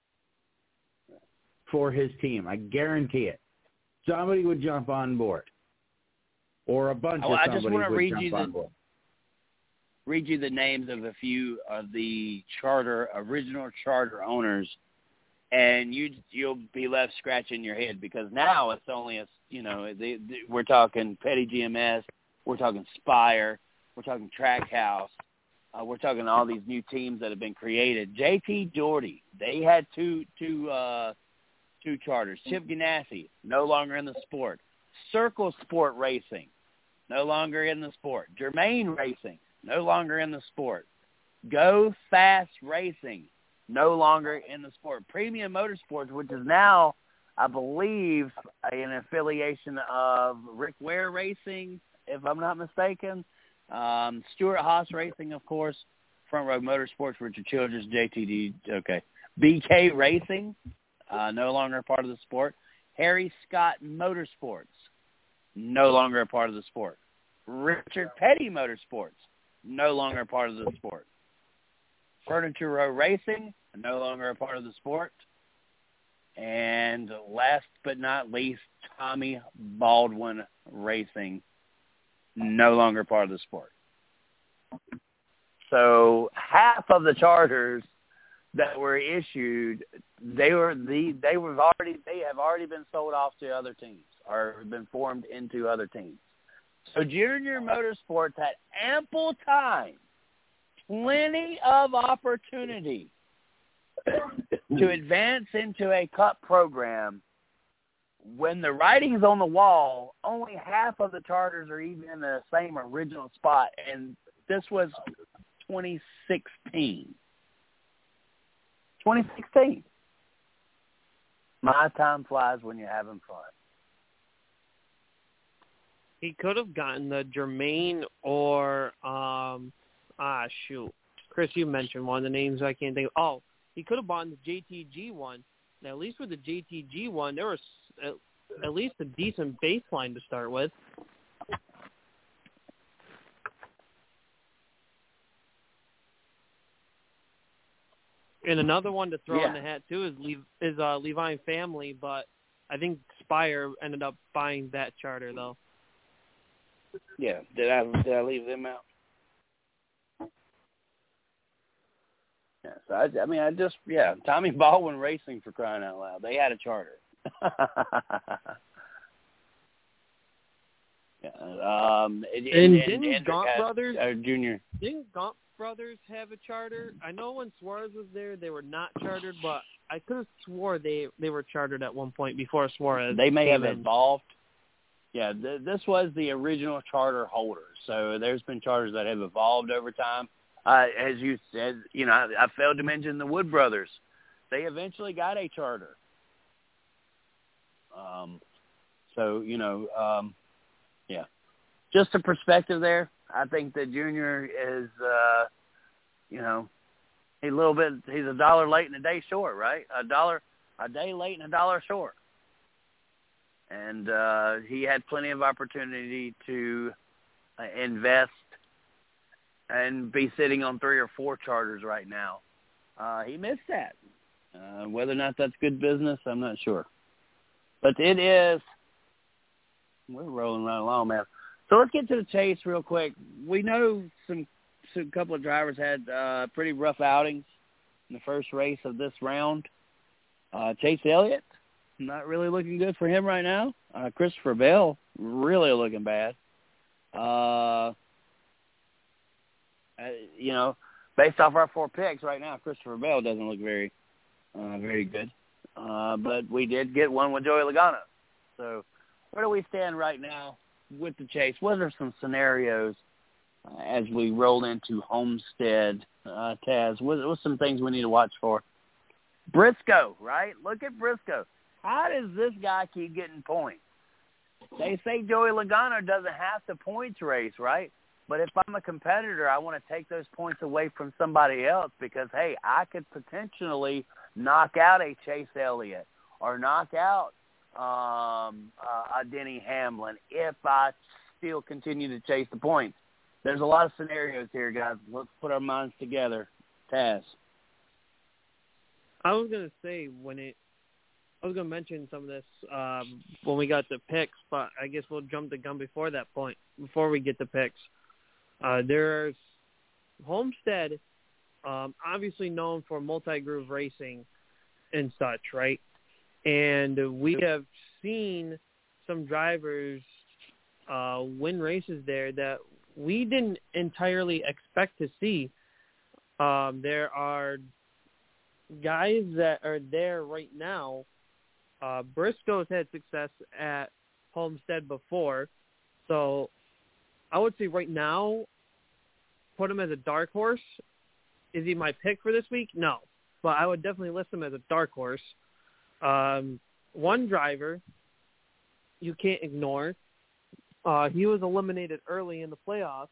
Speaker 5: for his team. I guarantee it. Somebody would jump on board. Or a bunch
Speaker 2: oh,
Speaker 5: of
Speaker 2: I
Speaker 5: somebody
Speaker 2: just want to
Speaker 5: would
Speaker 2: read
Speaker 5: jump
Speaker 2: you
Speaker 5: on
Speaker 2: the
Speaker 5: board.
Speaker 2: read you the names of a few of the charter original charter owners, and you you'll be left scratching your head, because now it's only a you know they, they, we're talking Petty G M S, we're talking Spire, we're talking Trackhouse, uh, we're talking all these new teams that have been created. J T Doherty, they had two two uh, two charters. Chip Ganassi, no longer in the sport. Circle Sport Racing, no longer in the sport. Germain Racing, no longer in the sport. Go Fast Racing, no longer in the sport. Premium Motorsports, which is now, I believe, an affiliation of Rick Ware Racing, if I'm not mistaken. Um, Stuart Haas Racing, of course. Front Row Motorsports, Richard Childress, J T D, okay. B K Racing, uh, no longer a part of the sport. Harry Scott Motorsports, no longer a part of the sport. Richard Petty Motorsports, no longer a part of the sport. Furniture Row Racing, no longer a part of the sport. And last but not least, Tommy Baldwin Racing, no longer part of the sport. So half of the charters that were issued, they were the they were already they have already been sold off to other teams or been formed into other teams. So Junior Motorsports had ample time, plenty of opportunity to advance into a Cup program. When the writing's on the wall, only half of the charters are even in the same original spot, and this was twenty sixteen. twenty sixteen. My time flies when you're having fun.
Speaker 3: he could have gotten the Germain or, um, ah, shoot. Chris, you mentioned one of the names I can't think of. Oh, he could have bought the J T G one. Now, at least with the J T G one, there was at least a decent baseline to start with. And another one to throw
Speaker 2: yeah.
Speaker 3: in the hat too is Le- is uh, Levine Family, but I think Spire ended up buying that charter though.
Speaker 2: Yeah, did I did I leave them out? Yeah, so I, I mean, I just yeah, Tommy Baldwin Racing, for crying out loud, they had a charter. yeah, um, and,
Speaker 3: and,
Speaker 2: and
Speaker 3: didn't
Speaker 2: and
Speaker 3: Gaunt
Speaker 2: had,
Speaker 3: Brothers
Speaker 2: uh, Junior?
Speaker 3: Didn't Gaunt Brothers have a charter? I know when Suarez was there, they were not chartered, but I could have swore they they were chartered at one point before Suarez.
Speaker 2: They may have
Speaker 3: in.
Speaker 2: evolved. Yeah, th- this was the original charter holder. So there's been charters that have evolved over time. Uh, as you said, you know, I, I failed to mention the Wood Brothers. They eventually got a charter. Um, so, you know, um, yeah. Just a perspective there. I think that Junior is, uh, you know, he's a little bit, he's a dollar late and a day short, right? A dollar, a day late and a dollar short. And uh, he had plenty of opportunity to uh, invest and be sitting on three or four charters right now. Uh, he missed that. Uh, whether or not that's good business, I'm not sure. But it is, we're rolling right along, man. So let's get to the chase real quick. We know some, some couple of drivers had uh, pretty rough outings in the first race of this round. Uh, Chase Elliott, not really looking good for him right now. Uh, Christopher Bell, really looking bad. Uh, uh, you know, based off our four picks right now, Christopher Bell doesn't look very, uh, very good. Uh, but we did get one with Joey Logano. So where do we stand right now with the chase? What are some scenarios uh, as we roll into Homestead, uh, Taz? What, what's some things we need to watch for? Briscoe, right? Look at Briscoe. How does this guy keep getting points? They say Joey Logano doesn't have to points race, right? But if I'm a competitor, I want to take those points away from somebody else because, hey, I could potentially knock out a Chase Elliott or knock out um, uh, a Denny Hamlin if I still continue to chase the points. There's a lot of scenarios here, guys. Let's put our minds together. Taz.
Speaker 3: I was going to say when it, I was going to mention some of this um, when we got the picks, but I guess we'll jump the gun before that point, before we get the picks. Uh, there's Homestead, um, obviously known for multi-groove racing and such, right? And we have seen some drivers uh, win races there that we didn't entirely expect to see. Um, there are guys that are there right now. Uh, Briscoe's had success at Homestead before, so I would say right now, put him as a dark horse. Is he my pick for this week? No, but I would definitely list him as a dark horse. Um, one driver you can't ignore. Uh, he was eliminated early in the playoffs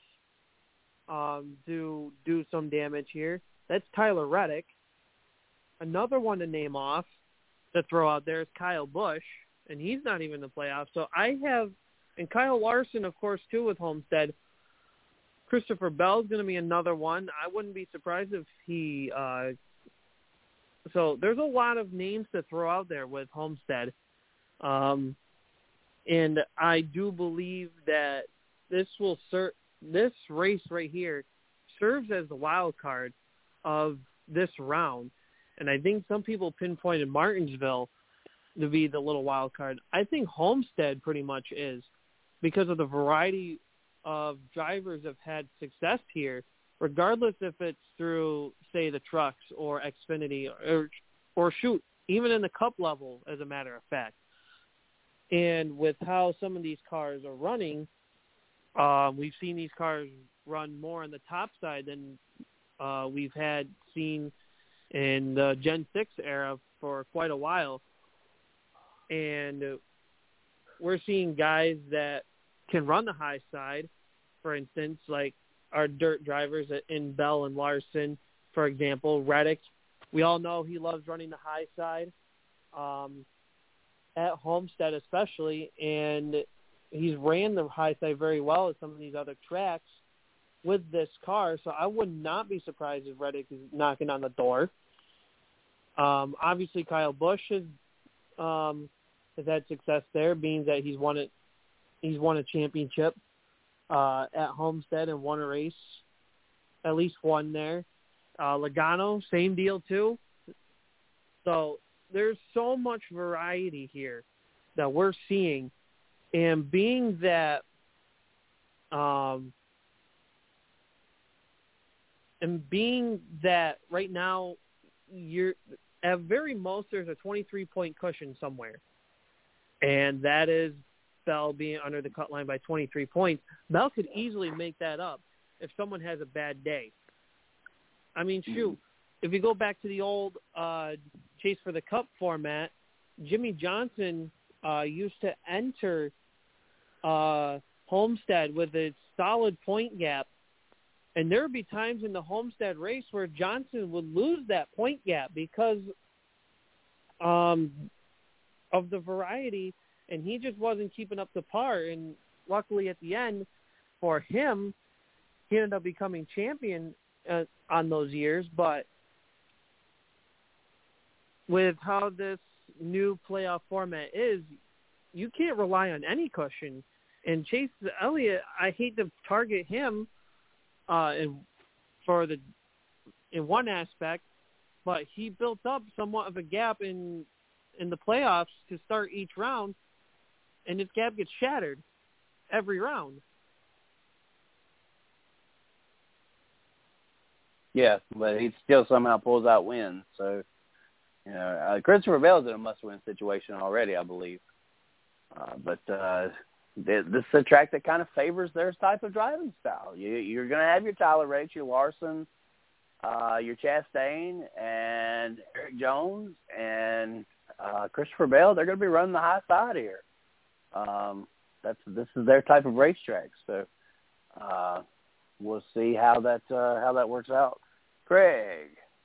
Speaker 3: um, to do some damage here. That's Tyler Reddick. Another one to name off to throw out there is Kyle Busch, and he's not even in the playoffs. So I have, and Kyle Larson, of course, too, with Homestead. Christopher Bell's going to be another one. I wouldn't be surprised if he uh, – so there's a lot of names to throw out there with Homestead. Um, and I do believe that this will ser- this race right here serves as the wild card of this round. And I think some people pinpointed Martinsville to be the little wild card. I think Homestead pretty much is because of the variety of drivers have had success here, regardless if it's through, say, the trucks or Xfinity or, or shoot, even in the Cup level, as a matter of fact. And with how some of these cars are running, um, we've seen these cars run more on the top side than uh, we've had seen in the Gen six era for quite a while. And we're seeing guys that can run the high side, for instance, like our dirt drivers in Bell and Larson, for example. Reddick, we all know he loves running the high side. Um, at Homestead especially, and he's ran the high side very well at some of these other tracks with this car, so I would not be surprised if Reddick is knocking on the door. Um, obviously, Kyle Busch has um, has had success there, being that he's won it. He's won a championship uh, at Homestead and won a race, at least one there. Uh, Logano, same deal too. So there's so much variety here that we're seeing, and being that, um, and being that right now you're at very most there's a twenty-three point cushion somewhere, and that is Bell being under the cut line by twenty-three points. Bell could easily make that up if someone has a bad day. I mean, shoot, if you go back to the old uh, Chase for the Cup format, Jimmy Johnson uh, used to enter uh, Homestead with a solid point gap, and there would be times in the Homestead race where Johnson would lose that point gap because um, of the variety, and he just wasn't keeping up to par. And luckily at the end for him, he ended up becoming champion uh, on those years. But with how this new playoff format is, you can't rely on any cushion. And Chase Elliott, I hate to target him uh, in, for the in one aspect, but he built up somewhat of a gap in in the playoffs to start each round, and this gap gets shattered every round.
Speaker 2: Yes, but he still somehow pulls out wins. So, you know, uh, Christopher Bell's in a must-win situation already, I believe. Uh, but uh, this is a track that kind of favors their type of driving style. You, you're going to have your Tyler Reddick, your Larson, uh, your Chastain, and Eric Jones, and uh, Christopher Bell. They're going to be running the high side here. Um, that's this is their type of racetrack. So uh, we'll see how that uh, how that works out. Craig,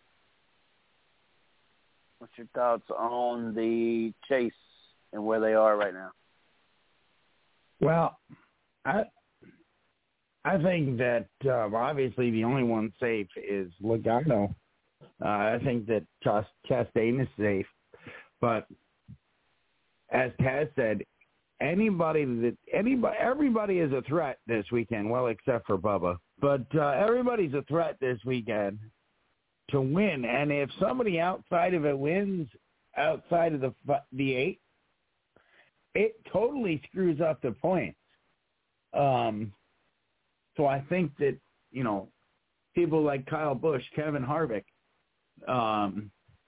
Speaker 2: what's your thoughts on the Chase and where they are right now?
Speaker 5: Well, I I think that uh, obviously the only one safe is Logano. Uh, I think that Chas- Chastain is safe, but as Taz said, anybody that anybody everybody is a threat this weekend. Well, except for Bubba, but uh, everybody's a threat this weekend to win. And if somebody outside of it wins, outside of the the eight, it totally screws up the points. Um, so I think that, you know, people like Kyle Busch, Kevin Harvick, um,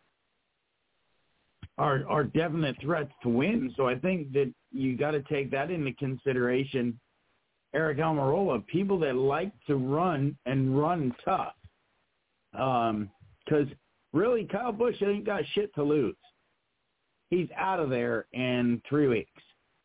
Speaker 5: are are definite threats to win. So I think that you got to take that into consideration. Eric Almirola, people that like to run and run tough. Um, because really, Kyle Busch ain't got shit to lose. He's out of there in three weeks.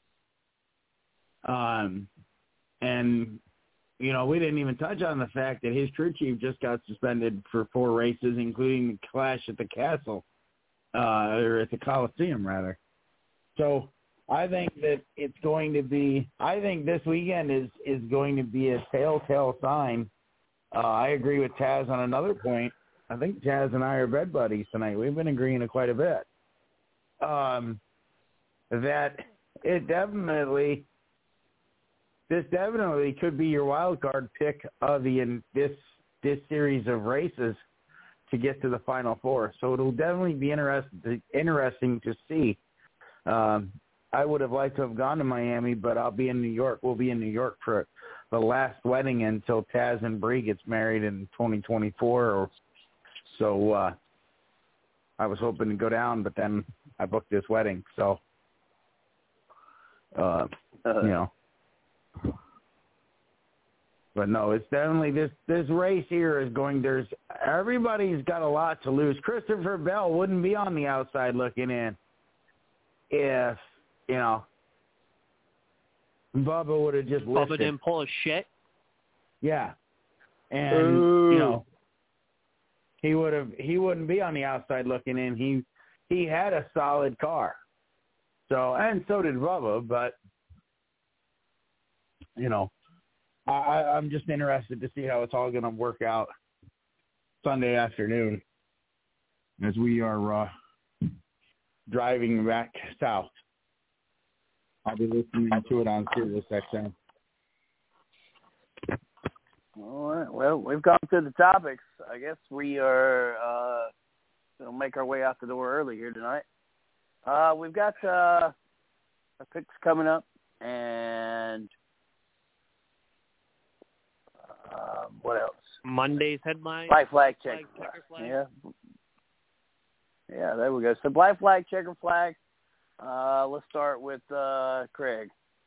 Speaker 5: Um, and, you know, we didn't even touch on the fact that his crew chief just got suspended for four races, including the clash at the Castle, uh, or at the Coliseum, rather. So I think that it's going to be – I think this weekend is, is going to be a telltale sign. Uh, I agree with Taz on another point. I think Taz and I are bed buddies tonight. We've been agreeing quite a bit. Um, that it definitely – this definitely could be your wild card pick of the in this this series of races to get to the Final Four. So it'll definitely be interesting interesting to see. Um, I would have liked to have gone to Miami, but I'll be in New York. We'll be in New York for the last wedding until Taz and Bree gets married in twenty twenty-four. Or so uh, I was hoping to go down, but then I booked this wedding. So uh, you know. But no, it's definitely this this race here is going. There's everybody's got a lot to lose. Christopher Bell wouldn't be on the outside looking in if you know Bubba would have just
Speaker 3: Bubba
Speaker 5: listed.
Speaker 3: didn't pull a shit.
Speaker 5: Yeah, and
Speaker 2: Ooh.
Speaker 5: you know he would have he wouldn't be on the outside looking in. He he had a solid car, So, and so did Bubba, but, you know, I, I'm just interested to see how it's all going to work out Sunday afternoon as we are uh, driving back south. I'll be listening to it on Sirius X M.
Speaker 2: All right. Well, we've gone through the topics. I guess we are uh, going to make our way out the door early here tonight. Uh, we've got uh, our picks coming up, and uh, what else?
Speaker 3: Monday's headline.
Speaker 2: Black flag, checker
Speaker 3: flag,
Speaker 2: flag.
Speaker 3: checker flag.
Speaker 2: Yeah. Yeah, there we go. So black flag, checker flag. Uh, let's start with uh, Craig.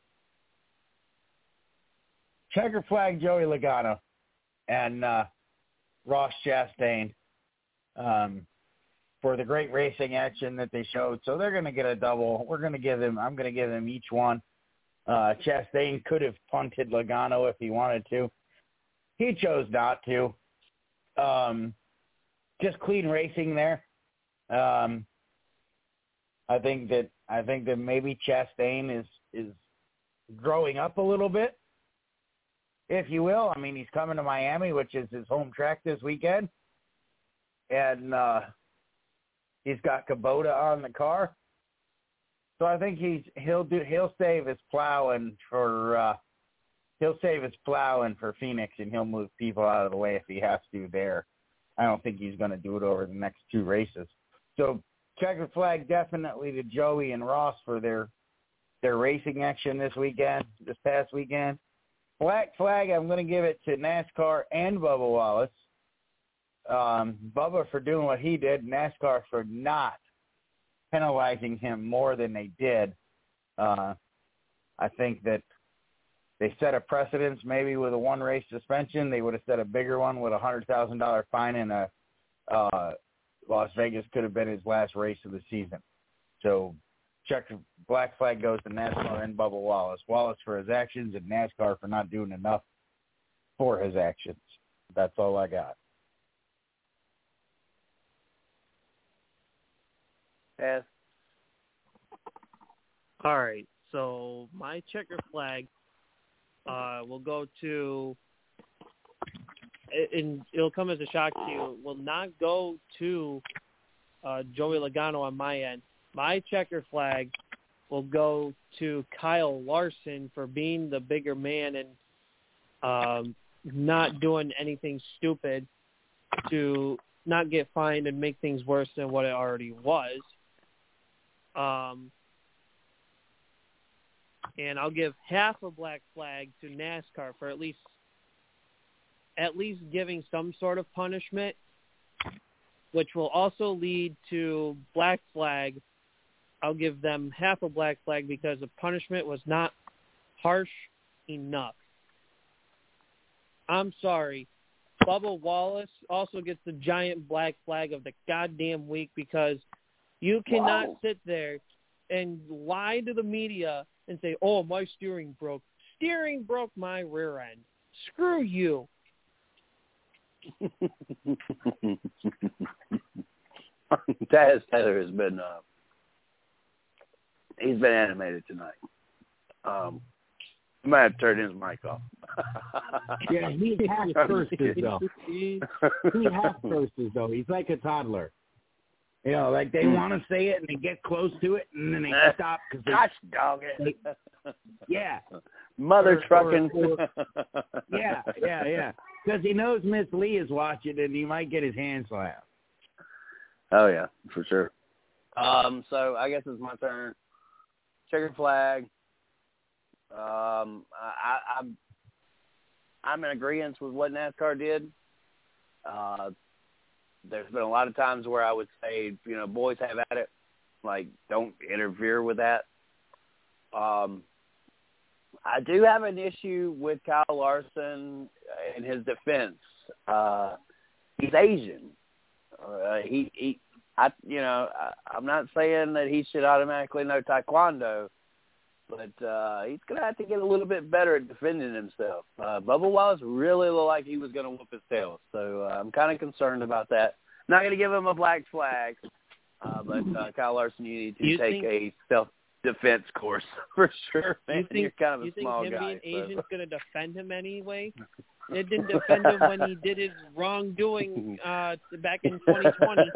Speaker 5: Checker flag, Joey Logano and uh, Ross Chastain. Um, for the great racing action that they showed. So they're going to get a double. We're going to give them, I'm going to give them each one. Uh, Chastain could have punted Logano if he wanted to. He chose not to. Um, just clean racing there. Um, I think that, I think that maybe Chastain is, is growing up a little bit, if you will. I mean, he's coming to Miami, which is his home track this weekend. And, uh, he's got Kubota on the car, so I think he's he'll do he'll save his plowing for uh, he'll save his plowing for Phoenix, and he'll move people out of the way if he has to there. I don't think he's going to do it over the next two races. So checker flag definitely to Joey and Ross for their their racing action this weekend, this past weekend. Black flag, I'm going to give it to NASCAR and Bubba Wallace. Um, Bubba for doing what he did, NASCAR for not penalizing him more than they did. Uh, I think that they set a precedence maybe with a one-race suspension. They would have set a bigger one with a one hundred thousand dollars fine, and a, uh, Las Vegas could have been his last race of the season. So check black flag goes to NASCAR and Bubba Wallace. Wallace for his actions and NASCAR for not doing enough for his actions. That's all I got.
Speaker 2: Yes.
Speaker 3: All right. So my checker flag uh, will go to, and it'll come as a shock to you, will not go to uh, Joey Logano on my end. My checker flag will go to Kyle Larson for being the bigger man and um, not doing anything stupid to not get fined and make things worse than what it already was. Um, and I'll give half a black flag to NASCAR for at least at least giving some sort of punishment, which will also lead to black flag. I'll give them half a black flag because the punishment was not harsh enough. I'm sorry. Bubba Wallace also gets the giant black flag of the goddamn week because you cannot
Speaker 2: Wow.
Speaker 3: sit there and lie to the media and say, oh, my steering broke. Steering broke my rear end. Screw you.
Speaker 2: Taz Taylor has been uh, he's been animated tonight. Um, I might have to turn his mic off.
Speaker 5: Yeah, he half curses though. He half curses though. He's like a toddler. You know, like they want to say it and they get close to it and then they stop because they.
Speaker 2: Gosh, dog it.
Speaker 5: They, yeah.
Speaker 2: Mother
Speaker 5: Or-
Speaker 2: trucking.
Speaker 5: or- Yeah, yeah, yeah. Because he knows Miss Lee is watching and he might get his hand slapped.
Speaker 2: Oh yeah, for sure. Um, so I guess it's my turn. Checker flag. Um, I, I, I'm I'm in agreement with what NASCAR did. Uh, there's been a lot of times where I would say, you know, boys have at it. Like, don't interfere with that. Um, I do have an issue with Kyle Larson in his defense. Uh, he's Asian. Uh, he, he, I, you know, I, I'm not saying that he should automatically know Taekwondo, but uh, he's going to have to get a little bit better at defending himself. Uh, Bubba Wallace really looked like he was going to whoop his tail, so uh, I'm kind of concerned about that. Not going to give him a black flag, uh, but uh, Kyle Larson, you need to
Speaker 3: You
Speaker 2: take
Speaker 3: think-
Speaker 2: a self defense course for sure. Man,
Speaker 3: You think,
Speaker 2: you're kind of a
Speaker 3: you think
Speaker 2: small
Speaker 3: him
Speaker 2: guy.
Speaker 3: being
Speaker 2: so.
Speaker 3: Asian's going to defend him anyway? It didn't defend him when he did his wrongdoing uh, back in twenty twenty.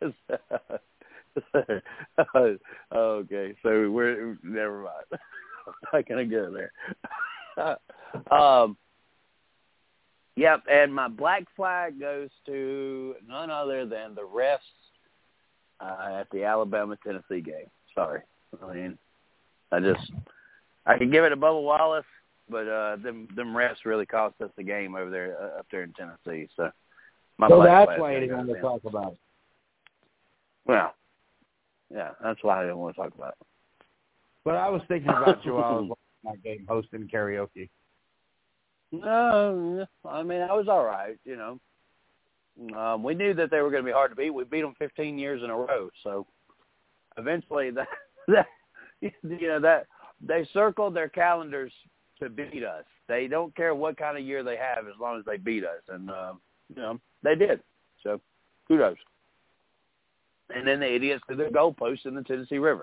Speaker 2: Okay, so we're never mind. I'm not gonna go there. um, yep, and my black flag goes to none other than the refs uh, at the Alabama Tennessee game. Sorry, I mean, I just I could give it to Bubba Wallace, but uh, them them refs really cost us the game over there uh, up there in Tennessee. So, my
Speaker 5: so
Speaker 2: black
Speaker 5: that's
Speaker 2: flag
Speaker 5: why you
Speaker 2: goes
Speaker 5: didn't want to
Speaker 2: in.
Speaker 5: talk about it.
Speaker 2: Well, yeah, that's why I didn't want to talk about it.
Speaker 5: But I was thinking about you while I was watching that game, hosting karaoke.
Speaker 2: No, I mean, I was all right, you know. Um, we knew that they were going to be hard to beat. We beat them fifteen years in a row, so eventually that, that you know, that they circled their calendars to beat us. They don't care what kind of year they have as long as they beat us, and, uh, you know, they did. So kudos. And then the idiots did their goalposts in the Tennessee River.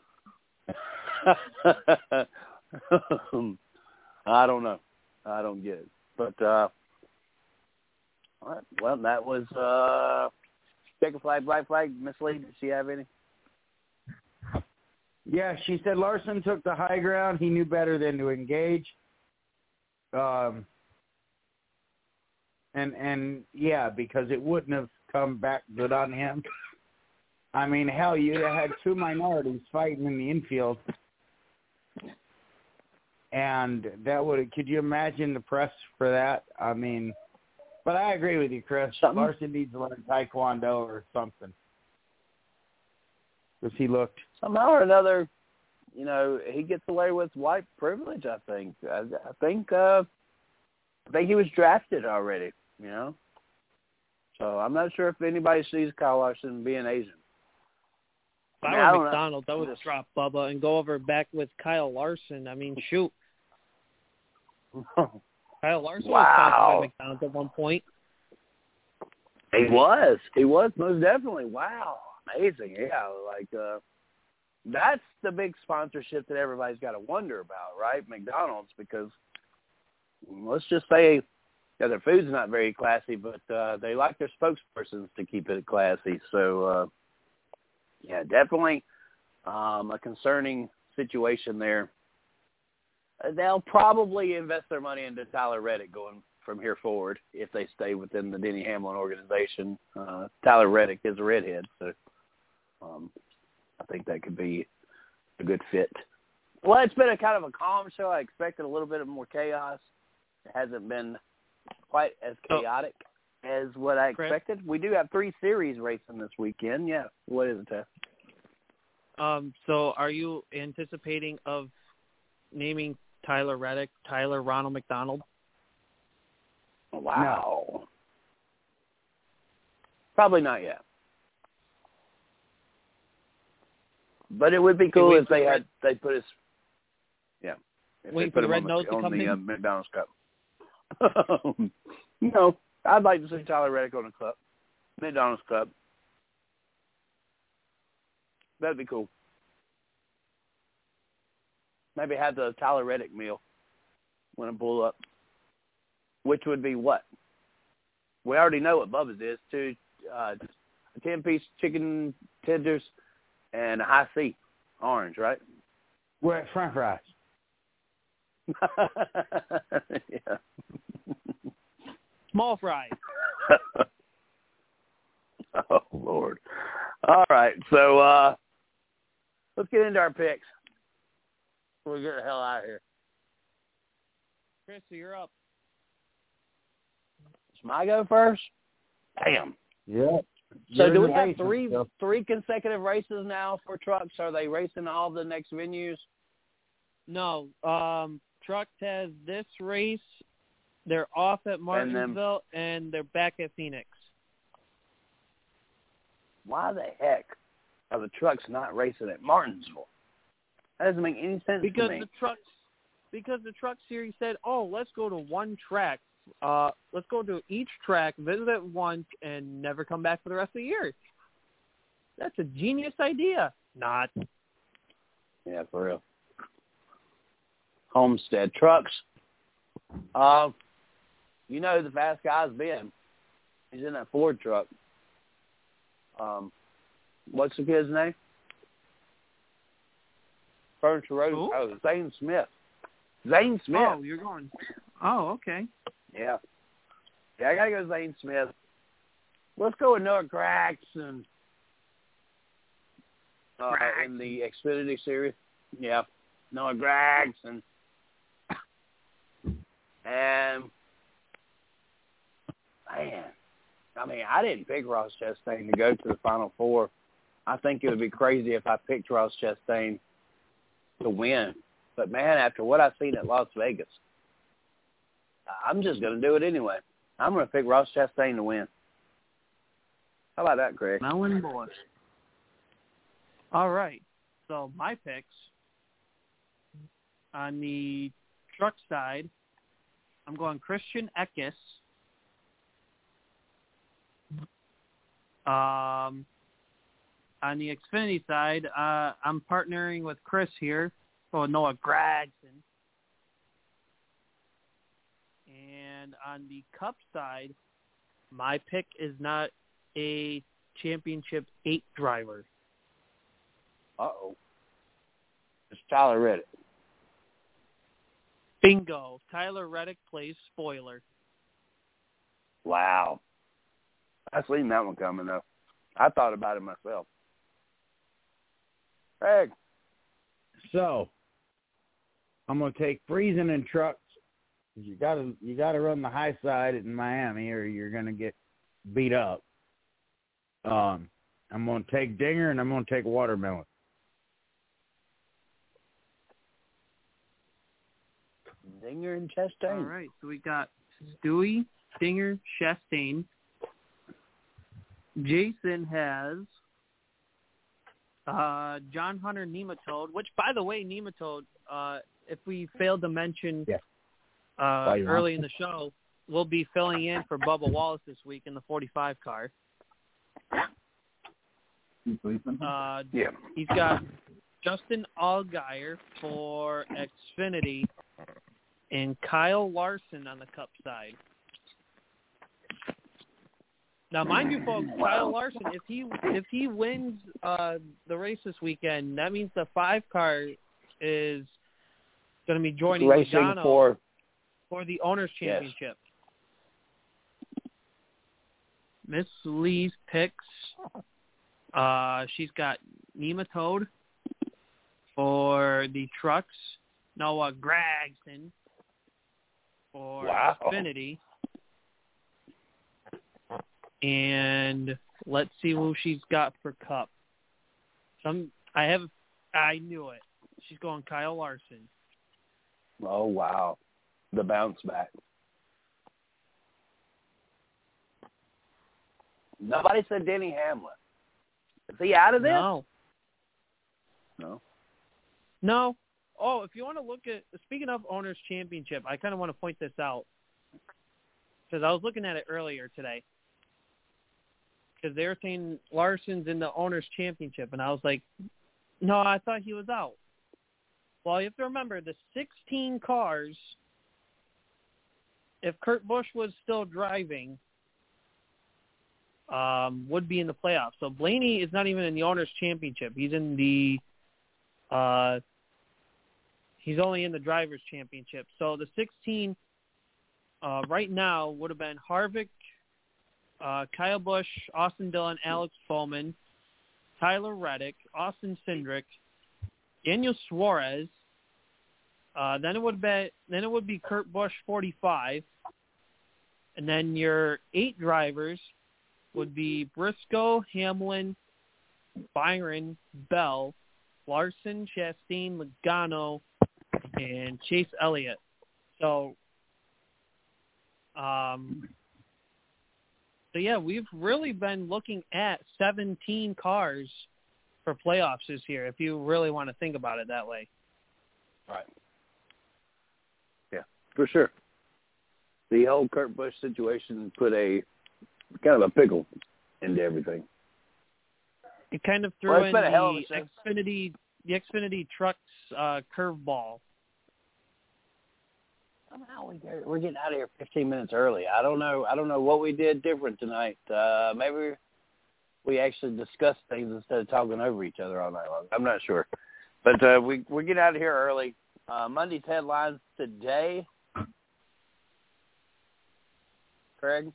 Speaker 2: I don't know. I don't get it. But, uh, all right. Well, that was uh, check a flag, black flag. Miss Lee, did she have any?
Speaker 5: Yeah, she said Larson took the high ground. He knew better than to engage. Um, and, and yeah, because it wouldn't have come back good on him. I mean, hell, you had two minorities fighting in the infield. And that would, could you imagine the press for that? I mean, but I agree with you, Chris.
Speaker 2: Something?
Speaker 5: Larson needs to learn Taekwondo or something. Because he looked.
Speaker 2: Somehow or another, you know, he gets away with white privilege, I think. I, I think, uh, I think he was drafted already, you know. So I'm not sure if anybody sees Kyle Larson being Asian.
Speaker 3: If
Speaker 2: I
Speaker 3: I
Speaker 2: mean, I
Speaker 3: were
Speaker 2: don't
Speaker 3: McDonald's, I would
Speaker 2: Just-
Speaker 3: drop Bubba and go over back with Kyle Larson. I mean, shoot. Kyle Larson was
Speaker 2: Wow.
Speaker 3: sponsored by McDonald's at one point.
Speaker 2: He was. He was, most definitely. Wow. Amazing. Yeah, like, uh, that's the big sponsorship that everybody's got to wonder about, right? McDonald's, because let's just say yeah, their food's not very classy, but uh, they like their spokespersons to keep it classy. So, uh, yeah, definitely um, a concerning situation there. They'll probably invest their money into Tyler Reddick going from here forward if they stay within the Denny Hamlin organization. Uh, Tyler Reddick is a redhead, so um, I think that could be a good fit. Well, it's been a kind of a calm show. I expected a little bit of more chaos. It hasn't been quite as chaotic oh. as what I expected. Chris? We do have three series racing this weekend. Yeah. What is it, Tess?
Speaker 3: Um, so are you anticipating of naming Tyler Reddick, Tyler Ronald McDonald?
Speaker 2: Wow. No. Probably not yet. But it would be cool if they had red, they put his yeah. If
Speaker 3: wait
Speaker 2: they put
Speaker 3: for the red
Speaker 2: him
Speaker 3: nose
Speaker 2: on
Speaker 3: to
Speaker 2: the,
Speaker 3: come
Speaker 2: on the
Speaker 3: in.
Speaker 2: uh, McDonald's Cup. No, I'd like to see Tyler Reddick on a cup, McDonald's Cup. That'd be cool. Maybe have the Tyler Reddick meal when I pull up. Which would be what? We already know what Bubba's is. Two, uh, a ten-piece chicken tenders and a high C orange, right?
Speaker 5: We're at French fries.
Speaker 2: Yeah.
Speaker 3: Small fries.
Speaker 2: Oh, Lord. All right, so uh, let's get into our picks. We'll get the hell out of here.
Speaker 3: Chris, so you're up.
Speaker 2: Should I go first? Damn.
Speaker 5: Yeah.
Speaker 2: So do we have three stuff. three consecutive races now for trucks? Are they racing all the next venues?
Speaker 3: No. Um, Trucks has this race. They're off at Martinsville, and, then, and they're back at Phoenix.
Speaker 2: Why the heck are the trucks not racing at Martinsville? That doesn't make any sense
Speaker 3: because
Speaker 2: to me.
Speaker 3: The trucks, because the truck series said, oh, let's go to one track. Uh, let's go to each track, visit it once, and never come back for the rest of the year. That's a genius idea. Not.
Speaker 2: Yeah, for real. Homestead Trucks. Uh, you know who the fast guy's been. He's in that Ford truck. Um, what's the kid's name? Furniture Road.
Speaker 3: Who?
Speaker 2: Oh, Zane Smith. Zane Smith.
Speaker 3: Oh, you're going. Oh, okay.
Speaker 2: Yeah. Yeah, I got to go Zane Smith. Let's go with Noah Gragson. Uh, in the Xfinity series. Yeah. Noah Gragson. And, man, I mean, I didn't pick Ross Chastain to go to the Final Four. I think it would be crazy if I picked Ross Chastain to win. But, man, after what I've seen at Las Vegas, I'm just going to do it anyway. I'm going to pick Ross Chastain to win. How about that, Craig?
Speaker 3: Melon boy. All right. So my picks on the truck side, I'm going Christian Eckes. Um, on the Xfinity side, uh, I'm partnering with Chris here for Noah Gragson. And on the Cup side, my pick is not a championship eight driver.
Speaker 2: Uh-oh. It's Tyler Reddick.
Speaker 3: Bingo. Tyler Reddick plays spoiler.
Speaker 2: Wow. I seen that one coming, though. I thought about it myself. Craig.
Speaker 5: So, I'm going to take Friesen and trucks. You got to you got to run the high side in Miami, or you're going to get beat up. Um, I'm going to take Dinger, and I'm going to take Watermelon.
Speaker 2: Dinger and Chastain.
Speaker 3: All right, so we got Stewie, Dinger, Chastain. Jason has uh, John Hunter Nematode, which, by the way, Nematode, uh, if we failed to mention
Speaker 5: yeah.
Speaker 3: uh, early in the show, will be filling in for Bubba Wallace this week in the forty-five car. Uh,
Speaker 2: yeah.
Speaker 3: He's got Justin Allgaier for Xfinity and Kyle Larson on the Cup side. Now, mind you, folks, Kyle Larson, if he if he wins uh, the race this weekend, that means the five car is going to be joining
Speaker 2: Racing
Speaker 3: Logano
Speaker 2: for
Speaker 3: for the Owners' Championship. Yes. Miss Lee's picks. Uh, she's got Nematode for the trucks. Noah Gragson for
Speaker 2: wow.
Speaker 3: Xfinity. And let's see who she's got for Cup. Some I have I knew it. She's going Kyle Larson.
Speaker 2: Oh wow. The bounce back. Nobody said Denny Hamlin. Is he out of this?
Speaker 3: No.
Speaker 2: No.
Speaker 3: No. Oh, if you want to look at, speaking of Owners' Championship, I kind of want to point this out because I was looking at it earlier today because they were saying Larson's in the Owners' Championship, and I was like, no, I thought he was out. Well, you have to remember the sixteen cars, if Kurt Busch was still driving, um, would be in the playoffs. So Blaney is not even in the Owners' Championship. He's in the uh, – He's only in the Drivers' Championship. So the sixteen uh, right now would have been Harvick, uh, Kyle Busch, Austin Dillon, Alex Bowman, Tyler Reddick, Austin Cindric, Daniel Suarez. Uh, then it would be then it would be Kurt Busch forty-five, and then your eight drivers would be Briscoe, Hamlin, Byron, Bell, Larson, Chastain, Logano, and Chase Elliott. So, um, so yeah, we've really been looking at seventeen cars for playoffs this year, if you really want to think about it that way.
Speaker 2: Right. Yeah, for sure. The whole Kurt Busch situation put a kind of a pickle into everything.
Speaker 3: It kind of threw
Speaker 2: well,
Speaker 3: in
Speaker 2: the
Speaker 3: the Xfinity the Xfinity Trucks uh, curveball.
Speaker 2: Somehow we get, we're getting out of here fifteen minutes early. I don't know. I don't know what we did different tonight. Uh, maybe we actually discussed things instead of talking over each other all night long. I'm not sure. But uh, we we get out of here early. Uh, Monday's headlines today. Craig?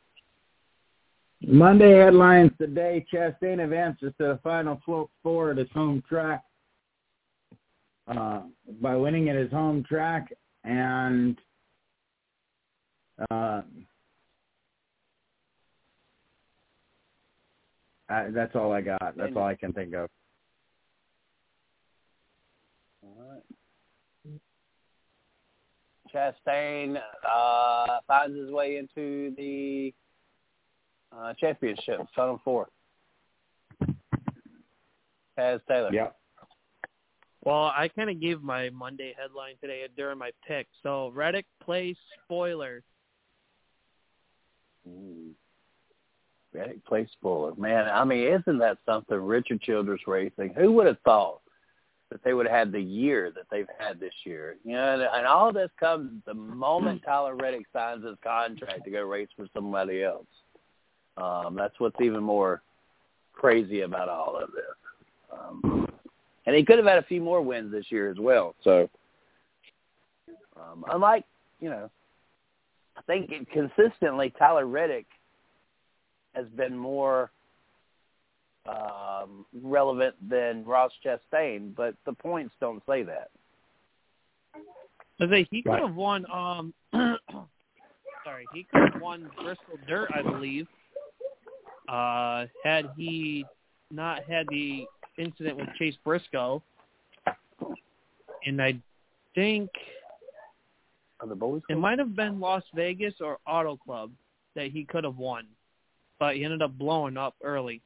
Speaker 5: Monday headlines today. Chastain advances to the final four at his home track uh, by winning at his home track. And uh, I, that's all I got. That's all I can think of.
Speaker 2: All right. Chastain uh, finds his way into the uh, championship, Final Four. Taz Taylor.
Speaker 5: Yep.
Speaker 3: Well, I kind of gave my Monday headline today during my pick. So, Reddick plays spoiler.
Speaker 2: Ooh. Reddick plays spoiler. Man, I mean, isn't that something? Richard Childress Racing. Who would have thought that they would have had the year that they've had this year? You know, and, and all this comes the moment Tyler Reddick signs his contract to go race for somebody else. Um, that's what's even more crazy about all of this. Um, and he could have had a few more wins this year as well. So, um, unlike, you know, I think it, consistently Tyler Reddick has been more um, relevant than Ross Chastain, but the points don't say that.
Speaker 3: I say he could have won. Um, sorry, he could have won Bristol Dirt, I believe, uh, had he not had the incident with Chase Briscoe. And I think
Speaker 2: Are the boys
Speaker 3: it might have been Las Vegas or Auto Club that he could have won, but he ended up blowing up early.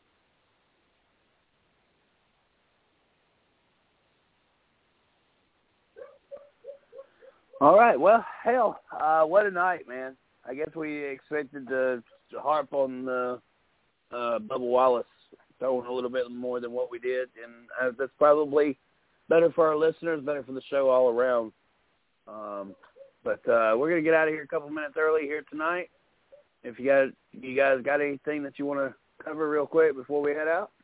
Speaker 2: All right. Well, hell, uh, what a night, man. I guess we expected to harp on the uh, Bubba Wallace throwing a little bit more than what we did, and uh, that's probably better for our listeners, better for the show all around. Um, but uh, we're going to get out of here a couple minutes early here tonight. If you got, you guys got anything that you want to cover real quick before we head out?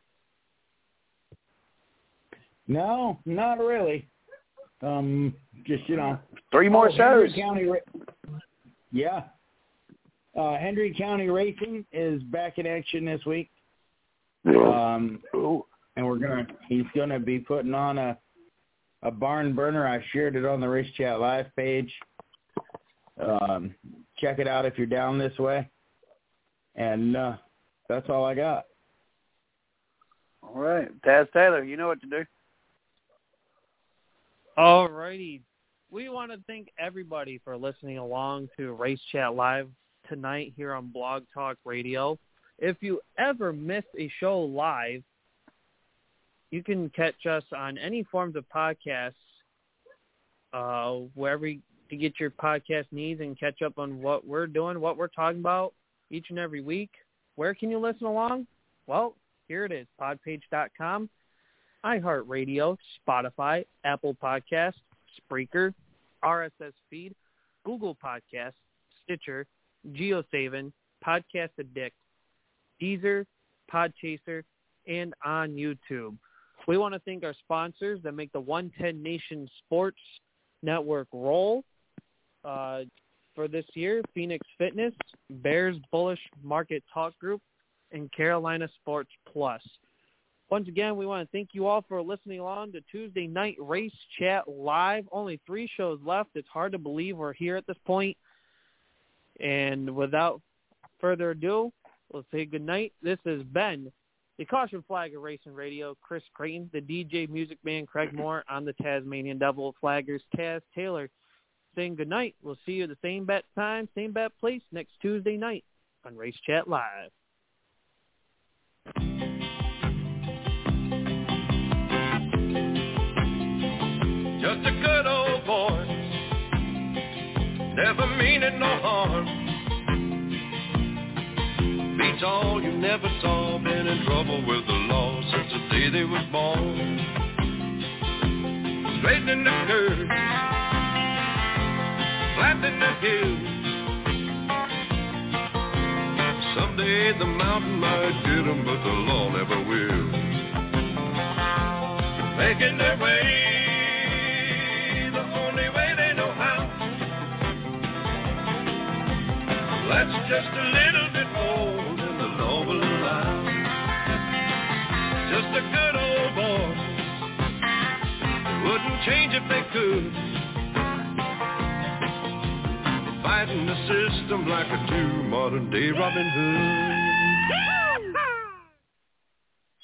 Speaker 5: No, not really. Um, just, you know.
Speaker 2: Three more
Speaker 5: oh,
Speaker 2: shows.
Speaker 5: Hendry County, yeah. Uh, Hendry County Racing is back in action this week. Um, and we're going to, he's going to be putting on a, a barn burner. I shared it on the Race Chat Live page. Um, check it out if you're down this way. And uh, that's all I got.
Speaker 2: All right. Taz Taylor, you know what to do.
Speaker 3: All righty. We want to thank everybody for listening along to Race Chat Live tonight here on Blog Talk Radio. If you ever missed a show live, you can catch us on any forms of podcasts, uh, wherever you get your podcast needs and catch up on what we're doing, what we're talking about each and every week. Where can you listen along? Well, here it is, podpage dot com, iHeartRadio, Spotify, Apple Podcasts, Spreaker, R S S Feed, Google Podcasts, Stitcher, GeoSavin, Podcast Addict, Deezer, Podchaser, and on YouTube. We want to thank our sponsors that make the one ten Nation Sports Network roll uh, for this year: Phoenix Fitness, Bears Bullish Market Talk Group, and Carolina Sports Plus. Once again, we want to thank you all for listening along to Tuesday Night Race Chat Live. Only three shows left. It's hard to believe we're here at this point. And without further ado, we'll say good night. This has been the Caution Flag of Racing Radio, Chris Creighton, the D J Music Man, Craig Moore, on the Tasmanian Devil Flaggers, Taz Taylor, saying good night. We'll see you at the same bat time, same bat place next Tuesday night on Race Chat Live.
Speaker 6: Just a good old boy, never meaning no harm. Beats all you never saw, been in trouble with the law since the day they was born. Someday the mountain might get 'em, but the law never will. Making their way the only way they know how. That's just a little bit more than the law will allow. Just a good old boy, wouldn't change if they could. Fighting the system like a true modern day Robin Hood.